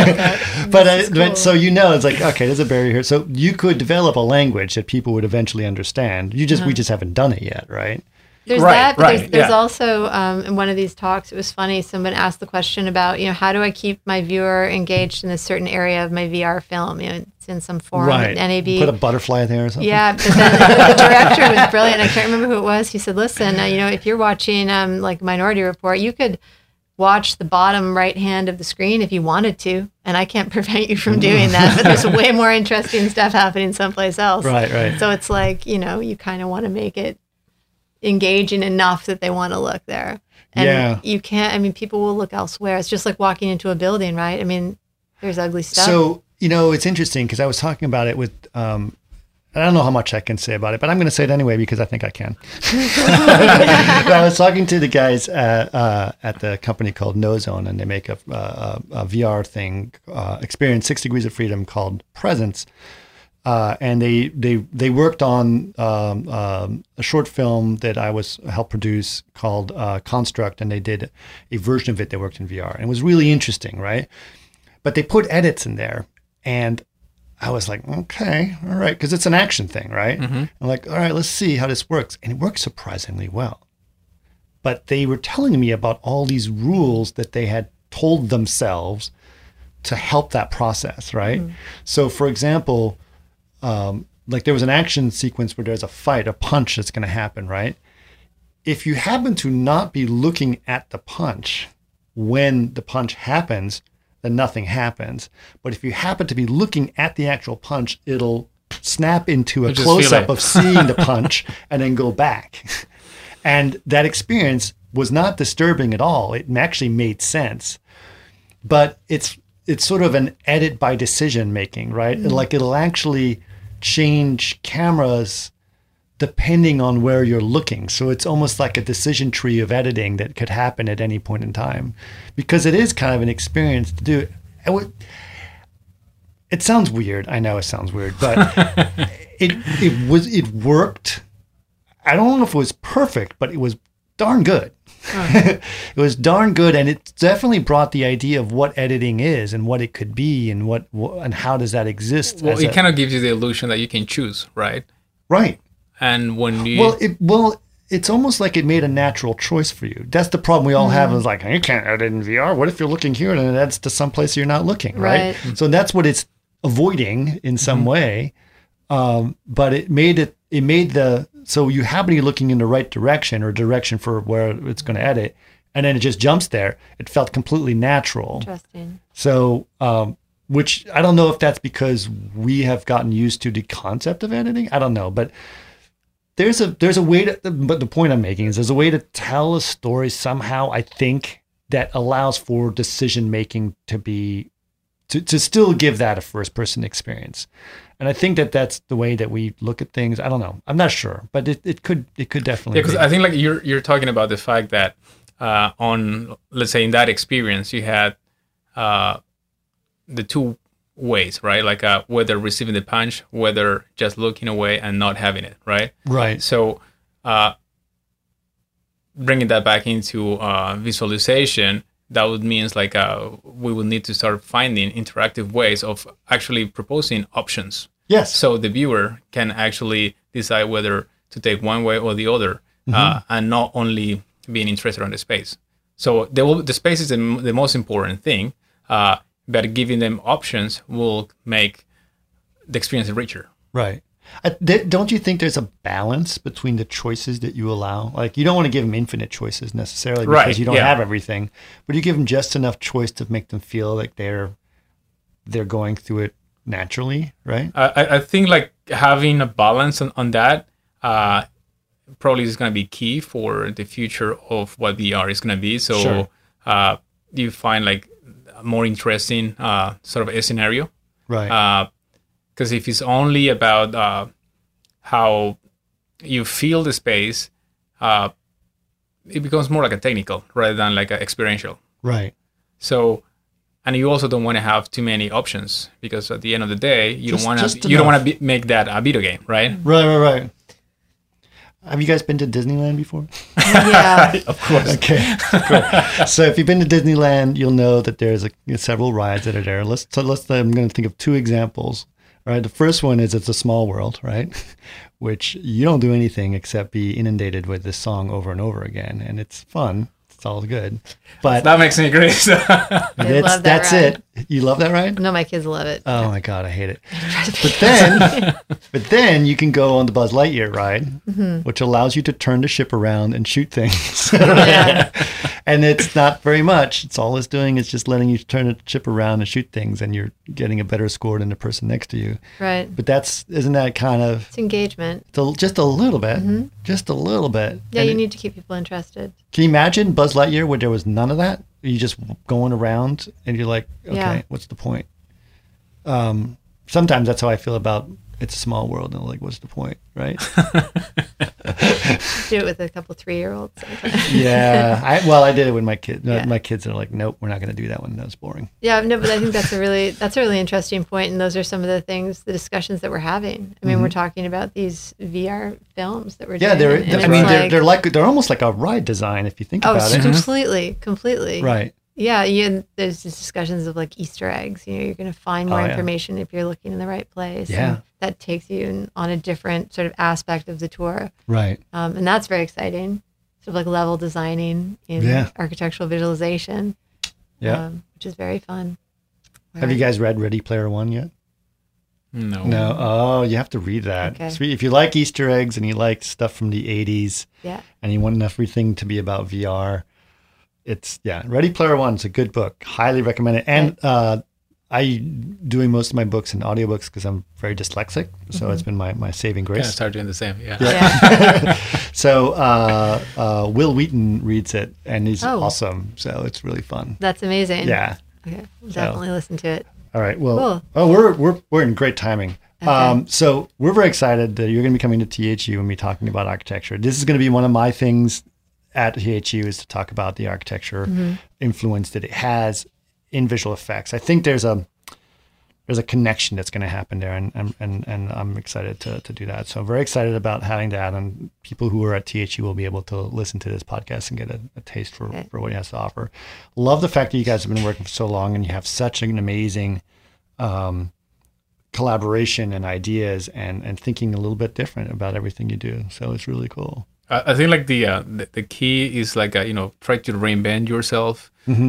but so it's like, okay, there's a barrier here. So you could develop a language that people would eventually understand. We just haven't done it yet, right? There's that, but there's also, in one of these talks, it was funny, someone asked the question about, how do I keep my viewer engaged in a certain area of my VR film? It's in some forum at NAB. Put a butterfly there or something? Yeah, but then the director was brilliant. I can't remember who it was. He said, listen, if you're watching like Minority Report, you could watch the bottom right hand of the screen if you wanted to, and I can't prevent you from doing that, but there's way more interesting stuff happening someplace else. Right. So it's like, you kind of want to make it engaging enough that they want to look there. And you can't, people will look elsewhere. It's just like walking into a building, right? There's ugly stuff. So, it's interesting because I was talking about it with, I don't know how much I can say about it, but I'm going to say it anyway because I think I can. I was talking to the guys at the company called NoZone, and they make a VR thing, experience 6 Degrees of Freedom called Presence. And they worked on a short film that I helped produce called Construct, and they did a version of it that worked in VR. And it was really interesting, right? But they put edits in there, and I was like, okay, all right, because it's an action thing, right? I'm like, all right, let's see how this works. And it works surprisingly well. But they were telling me about all these rules that they had told themselves to help that process, right? So, for example, like there was an action sequence where there's a fight, a punch that's going to happen, right? If you happen to not be looking at the punch when the punch happens, then nothing happens. But if you happen to be looking at the actual punch, it'll snap into a close-up of seeing the punch and then go back. And that experience was not disturbing at all. It actually made sense. But it's sort of an edit by decision making, right? Like it'll actually change cameras depending on where you're looking. So it's almost like a decision tree of editing that could happen at any point in time, because it is kind of an experience to do. It sounds weird. I know it sounds weird, but it worked I don't know if it was perfect, but it was darn good. It was darn good, and it definitely brought the idea of what editing is and what it could be, and what and how does that exist. Well, it kind of gives you the illusion that you can choose, right? Right. And when you it's almost like it made a natural choice for you. That's the problem we all have. Is like, you can't edit in VR. What if you're looking here and it adds to some place you're not looking, right? So that's what it's avoiding in some way. But it made so you happen to be looking in the right direction or direction for where it's going to edit, and then it just jumps there. It felt completely natural. Interesting. So, which I don't know if that's because we have gotten used to the concept of editing. I don't know, but there's a way to, but the point I'm making is there's a way to tell a story somehow, I think, that allows for decision making to still give that a first person experience. And I think that's the way that we look at things. I don't know. I'm not sure, but it could definitely. Yeah, because I think like you're talking about the fact that on, let's say, in that experience you had the two ways, right? Like whether receiving the punch, whether just looking away and not having it, right? Right. So bringing that back into visualization, that would means like we will need to start finding interactive ways of actually proposing options. Yes. So the viewer can actually decide whether to take one way or the other, and not only being interested in the space. So the space is the most important thing, but giving them options will make the experience richer. Right. Don't you think there's a balance between the choices that you allow? Like, you don't want to give them infinite choices necessarily because you don't have everything, but you give them just enough choice to make them feel like they're going through it naturally, right? I think like having a balance on that probably is going to be key for the future of what VR is going to be. So you find like a more interesting sort of a scenario. Right. Because if it's only about how you feel the space, it becomes more like a technical rather than like an experiential. Right. So, and you also don't want to have too many options because at the end of the day, you don't want to make that a video game, right? Right. Have you guys been to Disneyland before? Yeah. Of course. Okay, cool. So if you've been to Disneyland, you'll know that there's several rides that are there. I'm going to think of two examples. All right, the first one is It's a Small World, right? Which you don't do anything except be inundated with this song over and over again, and it's fun. It's all good. But that makes me agree. That's it. You love that ride? No, my kids love it. Oh my God, I hate it. But then you can go on the Buzz Lightyear ride, which allows you to turn the ship around and shoot things. And it's not very much. It's all it's doing is just letting you turn the ship around and shoot things, and you're getting a better score than the person next to you. Right. But isn't that kind of... It's engagement. Just a little bit. Just a little bit. Yeah, and you need to keep people interested. Can you imagine Buzz Lightyear where there was none of that? You just going around and you're like, okay, what's the point? Sometimes that's how I feel about It's a Small World. And I'm like, what's the point, right? Do it with a couple 3-year-olds. Yeah. I did it with my kids. My kids are like, nope, we're not going to do that one. That was boring. Yeah, no, but I think that's a really interesting point, and those are some of the discussions that we're having. I mean, we're talking about these VR films that we're doing. Yeah, they're almost like a ride design if you think about it. Completely. Right. Yeah, there's discussions of like Easter eggs. You're going to find more information if you're looking in the right place. Yeah. And that takes you on a different sort of aspect of the tour. Right. And that's very exciting. Sort of like level designing in architectural visualization. Yeah. Which is very fun. Have you guys read Ready Player One yet? No. Oh, you have to read that. Okay. If you like Easter eggs and you like stuff from the 80s and you want everything to be about VR, Ready Player One is a good book. Highly recommend it. And I'm doing most of my books in audiobooks because I'm very dyslexic. So it's been my saving grace. I started doing the same. Yeah. So Will Wheaton reads it and he's awesome. So it's really fun. That's amazing. Yeah. Okay. We'll definitely listen to it. All right. Well, we're in great timing. Okay. So we're very excited that you're going to be coming to THU and be talking about architecture. This is going to be one of my things at THU is to talk about the architecture influence that it has in visual effects. I think there's there's a connection that's going to happen there, and I'm excited to do that. So very excited about having that, and people who are at THE will be able to listen to this podcast and get a taste for what he has to offer. Love the fact that you guys have been working for so long and you have such an amazing collaboration and ideas and thinking a little bit different about everything you do. So it's really cool. I think like the key is like try to reinvent yourself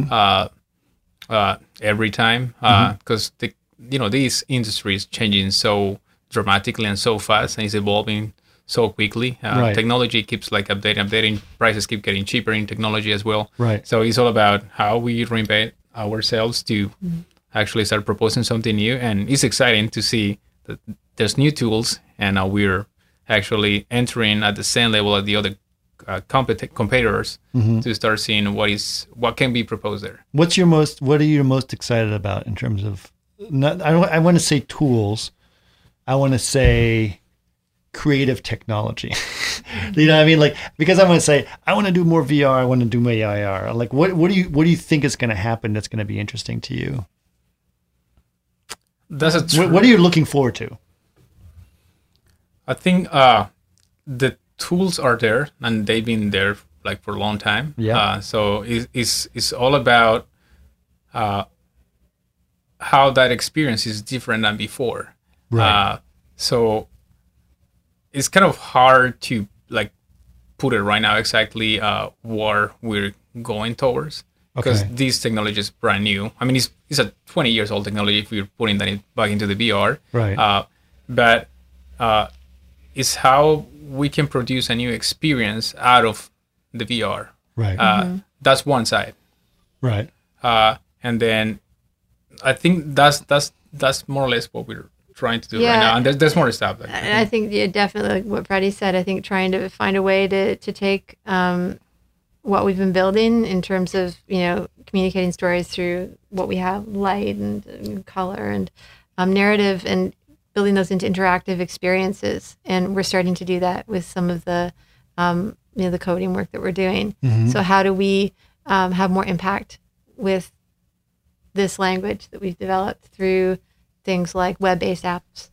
every time because this industry is changing so dramatically and so fast, and it's evolving so quickly. Technology keeps like updating. Prices keep getting cheaper in technology as well. Right. So it's all about how we reinvent ourselves to actually start proposing something new, and it's exciting to see that there's new tools, and we're actually entering at the same level as the other competitors to start seeing what can be proposed there. What are you most excited about in terms of? I want to say tools. I want to say creative technology. You know what I mean? Like, because I want to say I want to do more VR. I want to do more AR. Like, what do you think is going to happen that's going to be interesting to you? What are you looking forward to? I think the tools are there, and they've been there like for a long time. Yeah. So it's all about how that experience is different than before. Right. So it's kind of hard to like put it right now exactly where we're going towards, because this technology is brand new. I mean, it's a 20 years old technology if we're putting that back into the VR. Right. But it's how we can produce a new experience out of the VR. Right. That's one side. Right. And then I think that's more or less what we're trying to do right now. And there's more stuff. And I think definitely like what Freddie said, I think trying to find a way to take what we've been building in terms of, communicating stories through what we have, light and color and narrative, and building those into interactive experiences. And we're starting to do that with some of the, the coding work that we're doing. So how do we have more impact with this language that we've developed through things like web-based apps?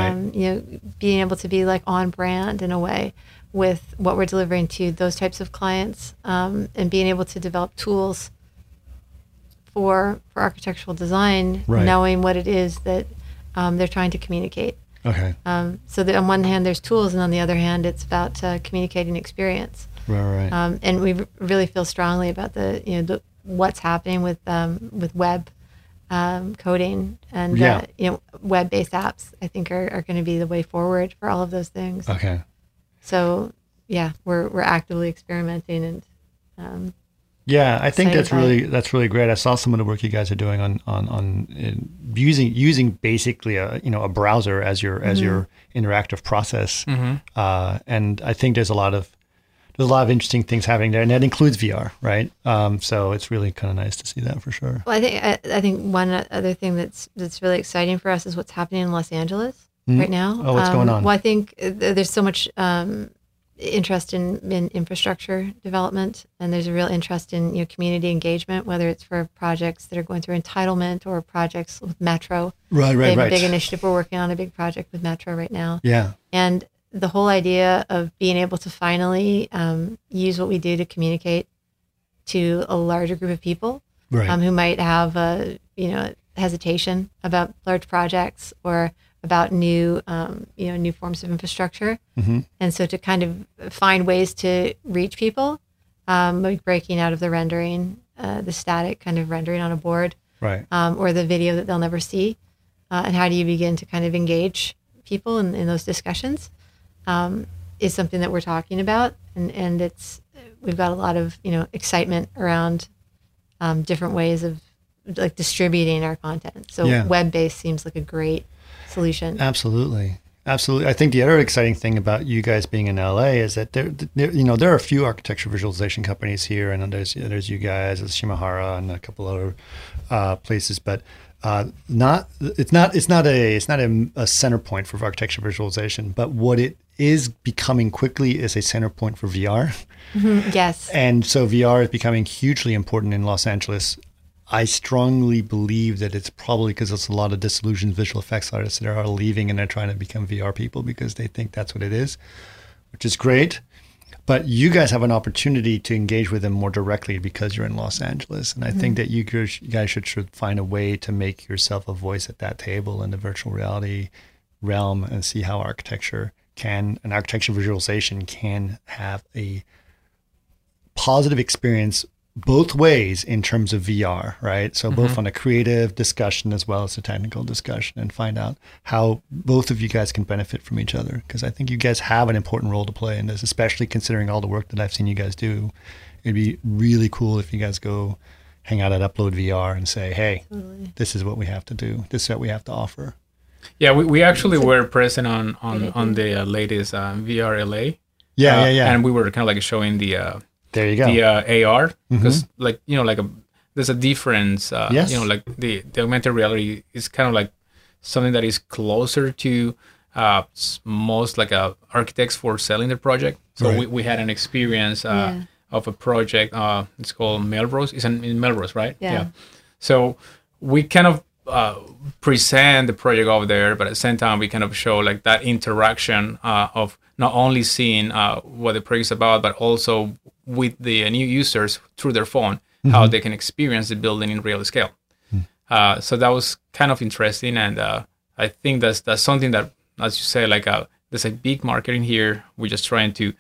Being able to be like on brand in a way with what we're delivering to those types of clients, and being able to develop tools for architectural design, knowing what it is that they're trying to communicate. Okay. So that on one hand there's tools, and on the other hand it's about communicating experience. Right. And we really feel strongly about the what's happening with web coding and web-based apps. I think are going to be the way forward for all of those things. Okay. So we're actively experimenting and. I think that's really great. I saw some of the work you guys are doing on using basically a browser as your interactive process, and I think there's a lot of interesting things happening there, and that includes VR, right? So it's really kind of nice to see that for sure. Well, I think one other thing that's really exciting for us is what's happening in Los Angeles right now. Oh, what's going on? Well, I think there's so much interest in infrastructure development, and there's a real interest in community engagement, whether it's for projects that are going through entitlement or projects with Metro. Right. They have a big initiative. We're working on a big project with Metro right now. Yeah. And the whole idea of being able to finally use what we do to communicate to a larger group of people who might have hesitation about large projects or about new forms of infrastructure. And so to kind of find ways to reach people, like breaking out of the rendering, the static kind of rendering on a board, or the video that they'll never see, and how do you begin to kind of engage people in those discussions, is something that we're talking about, and we've got a lot of excitement around different ways of like distributing our content. So web-based seems like a great solution. Absolutely. I think the other exciting thing about you guys being in LA is that there are a few architecture visualization companies here, and there's you guys, there's Shimahara, and a couple other places, but it's not a center point for architecture visualization. But what it is becoming quickly is a center point for VR. Yes. And so VR is becoming hugely important in Los Angeles. I strongly believe that it's probably because there's a lot of disillusioned visual effects artists that are leaving and they're trying to become VR people because they think that's what it is, which is great. But you guys have an opportunity to engage with them more directly because you're in Los Angeles. And I think that you guys should find a way to make yourself a voice at that table in the virtual reality realm and see how architecture visualization can have a positive experience both ways in terms of VR, right? So both on a creative discussion as well as a technical discussion, and find out how both of you guys can benefit from each other. Because I think you guys have an important role to play in this, especially considering all the work that I've seen you guys do. It'd be really cool if you guys go hang out at Upload VR and say, hey, this is what we have to do. This is what we have to offer. Yeah, we actually were present on the latest VR LA. Yeah. And we were kind of like showing the there you go. The AR, because there's a difference. Yes. Like the augmented reality is kind of like something that is closer to most like architects for selling their project. So we had an experience of a project. It's called Melrose. It's in Melrose, right? Yeah. So we kind of present the project over there, but at the same time we kind of show like that interaction of not only seeing what the project is about, but also with the new users through their phone, how they can experience the building in real scale. So that was kind of interesting, and I think that's something that, as you say, like there's a big market in here. We're just trying to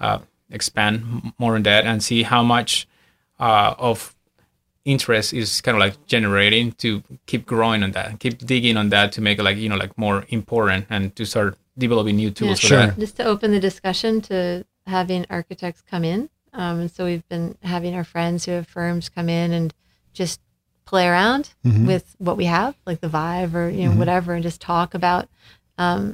expand more on that and see how much of interest is kind of like generating to keep growing on that, keep digging on that to make it like more important and to start developing new tools for that. Just to open the discussion to having architects come in. And so we've been having our friends who have firms come in and just play around with what we have, like the Vive or whatever, and just talk about how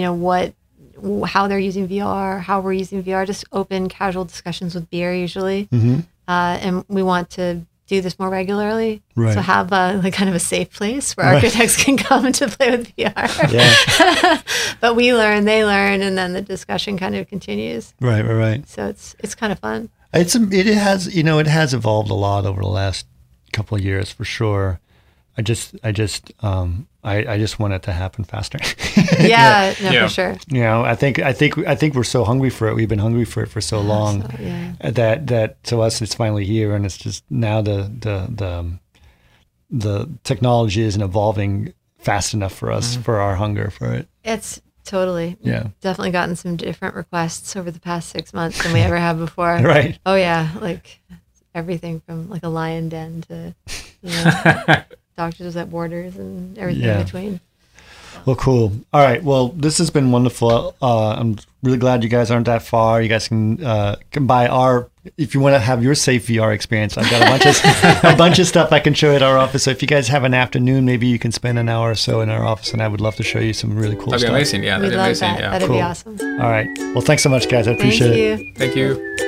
they're using VR, how we're using VR. Just open, casual discussions with beer usually, and we want to do this more regularly. Right. So have kind of a safe place where architects can come to play with VR. Yeah. But we learn, they learn, and then the discussion kind of continues. Right. So it's kind of fun. It has evolved a lot over the last couple of years for sure. I just want it to happen faster. For sure. I think we're so hungry for it. We've been hungry for it for so long that to us it's finally here, and it's just now the technology isn't evolving fast enough for us for our hunger for it. It's totally definitely gotten some different requests over the past 6 months than we ever have before. Right. Oh yeah, like everything from like a lion den to Doctors at Borders and everything in between. Well, cool. All right. Well, this has been wonderful. I'm really glad you guys aren't that far. You guys can buy if you want to have your safe VR experience. I've got a bunch of stuff I can show you at our office. So if you guys have an afternoon, maybe you can spend an hour or so in our office, and I would love to show you some really cool stuff. That'd be amazing. Yeah, that'd be amazing. That'd be awesome. All right. Well, thanks so much, guys. I appreciate it. Thank you.